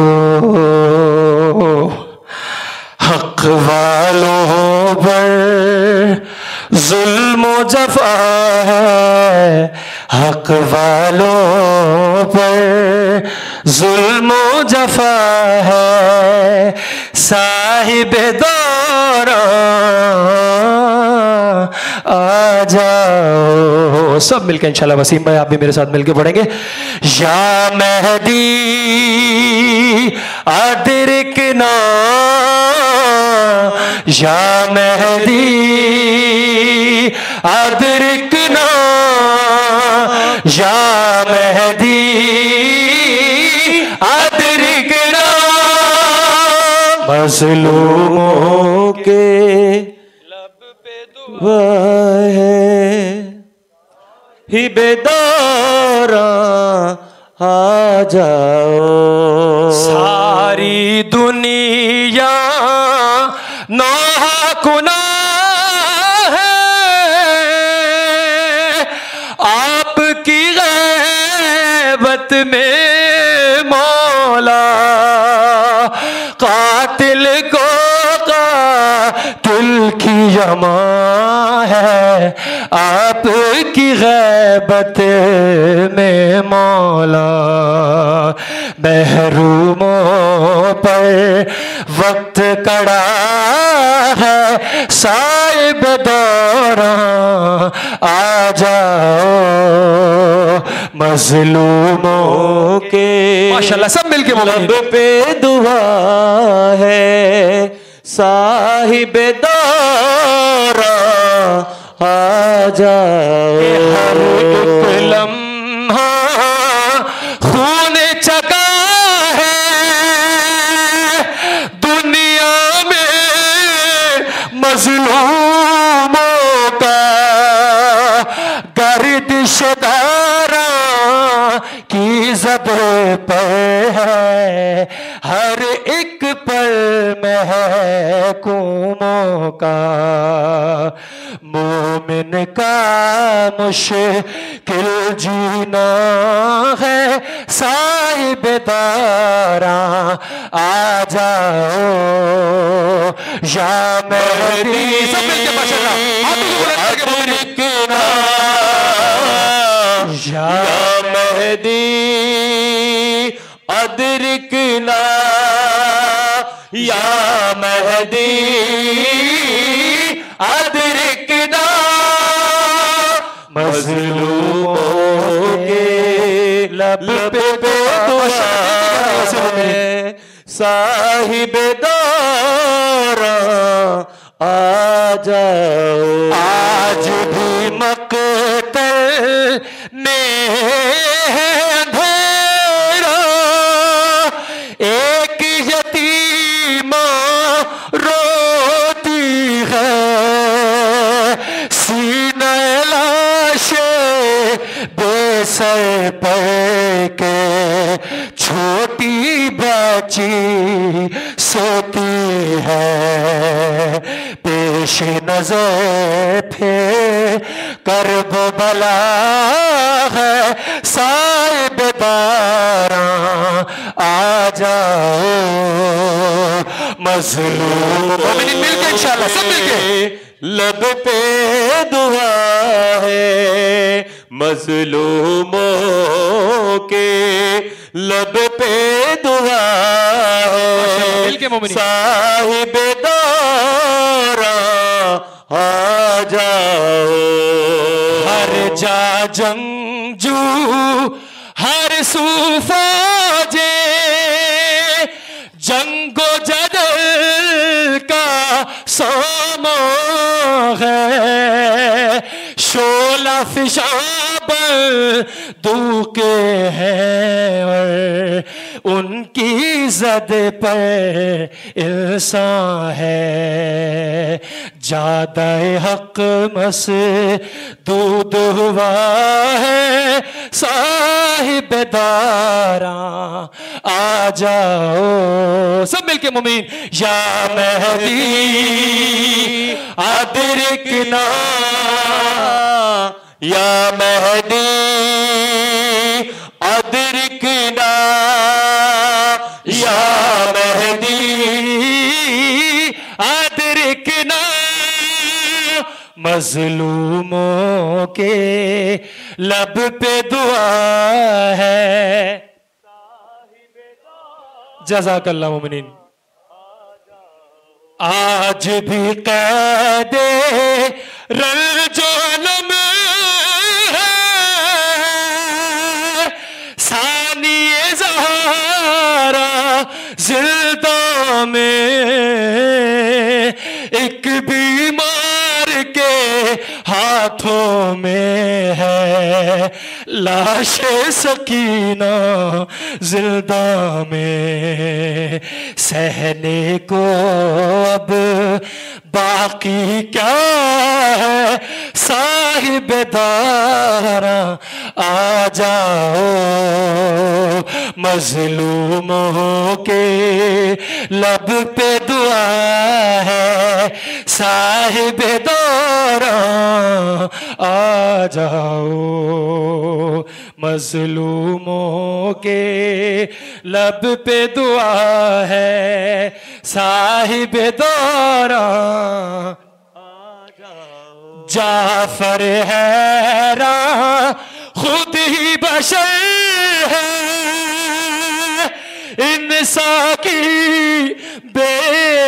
حق والوں پر ظلم و جفا ہے، حق والوں پر ظلم و جفا ہے، صاحب دوران آ جاؤ۔ سب مل کے انشاءاللہ، وسیم بھائی آپ بھی میرے ساتھ مل کے پڑھیں گے۔ یا مہدی ادرکنا، یا مہدی ادرکنا، یا مہدی ادرکنا، مظلوموں کے دعا ہے، ہی بیداراں آ جاؤ۔ ساری دنیا نوحہ کنا ہے، آپ کی غیبت میں مولا، قاتل کو قاتل کی یما ہے، آپ کی غیبت میں مولا، محروموں پر وقت کڑا ہے، صاحب دوران آ جاؤ، مظلوموں کے ماشاءاللہ سب مل کے لب پہ دعا ہے، صاحب دوران آ جاؤ۔ ہر ایک لمحہ خون چکا ہے، دنیا میں مظلوموں کا گردش داراں کی زد پہ ہے، ہر ایک پل محکوموں کا، مومن کا مشکل جینا ہے، صاحب داراں آ جاؤ یا مہدی، ادرکنا یا مہدی، ادرکنا یا مہدی، ادرکنا، مظلوموں کے لب پہ دعا ہے، صاحب داراں آ جاؤ، آج بھی مقتل میں اندھیرا، ایک یتیمہ روتی ہے، سینہ لاش بے سر پہ کے، چھوٹی بچی سوتی ہے، پیش نظر پھر کربلا ہے، صاحب داراں آ جاؤ، مظلوم مل کے انشاءاللہ سب مل کے، لب پہ دعا ہے، مظلوموں کے لب پہ دعا ہے، صاحب داراں آ جاؤ، ہر جا جنگجو ہر سو فوجے، جنگ و جدل کا سامان ہے، شعلہ فشاں بندوق ہیں اور ان کی زد پر انسان ہے، جادہ حق مسدود ہوا ہے، صاحب داراں آ جاؤ، سب مل کے مومن، یا مہدی ادرکنا یا مہدی ادرکنا یا مہدی ادرکنا، مظلوموں کے لب پہ دعا ہے، جزاک اللہ مومنین۔ آج بھی قید رنج و الم ہے، ثانی زہرا زنداں میں، ایک بیمار کے ہاتھوں میں ہے لاش سکینہ، زنداں میں سہنے کو اب باقی کیا ہے، صاحب داراں آ جاؤ، مظلوموں کے لب پہ دعا ہے، صاحب داراں آ جاؤ، مظلوموں کے لب پہ دعا ہے، صاحب داراں آ جاؤ، جعفر حیراں خود ہی بشر ہے، انسان کی بے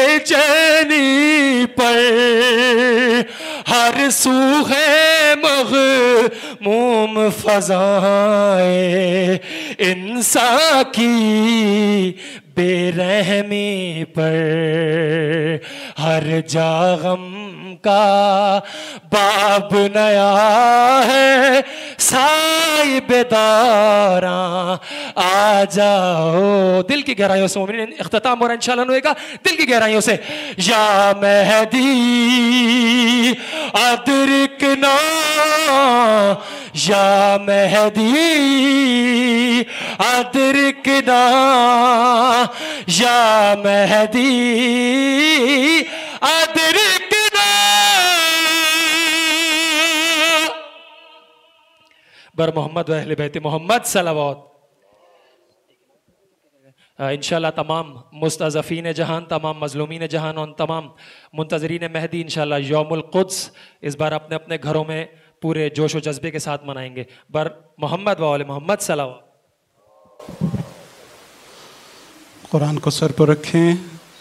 چینی پر ہر سو ہے مغموم فضائیں، انسان کی بے رحمی پر ہر جا غم کا باب نیا ہے، صاحب داراں آ جاؤ، دل کی گہرائیوں سے مومنین اختتام ہو رہا ہے انشاءاللہ ہوئے گا، دل کی گہرائیوں سے، یا مہدی ادرکنا یا مہدی ادرکنا یا مہدی ادرکنا. بر محمد و اہل بیت محمد صلوات. انشاءاللہ تمام مستضعفین جہان، تمام مظلومین جہان اور تمام منتظرین مہدی انشاءاللہ یوم القدس اس بار اپنے اپنے گھروں میں پورے جوش و جذبے کے ساتھ منائیں گے. بر محمد و آل محمد صلوات. قرآن کو سر پر رکھیں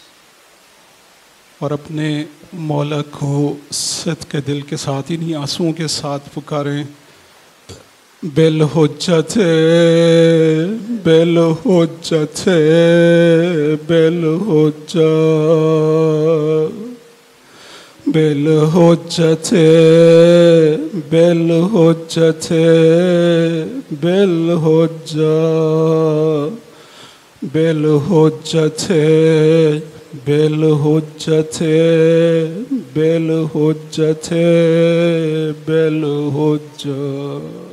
اور اپنے مولا کو صدق کے دل کے ساتھ انہی آنسوؤں کے ساتھ پکاریں. بالحجت بالحجت بالحجت بالحجت بالحجت بالحجت بالحجت بالحجت بالحجت بالحجت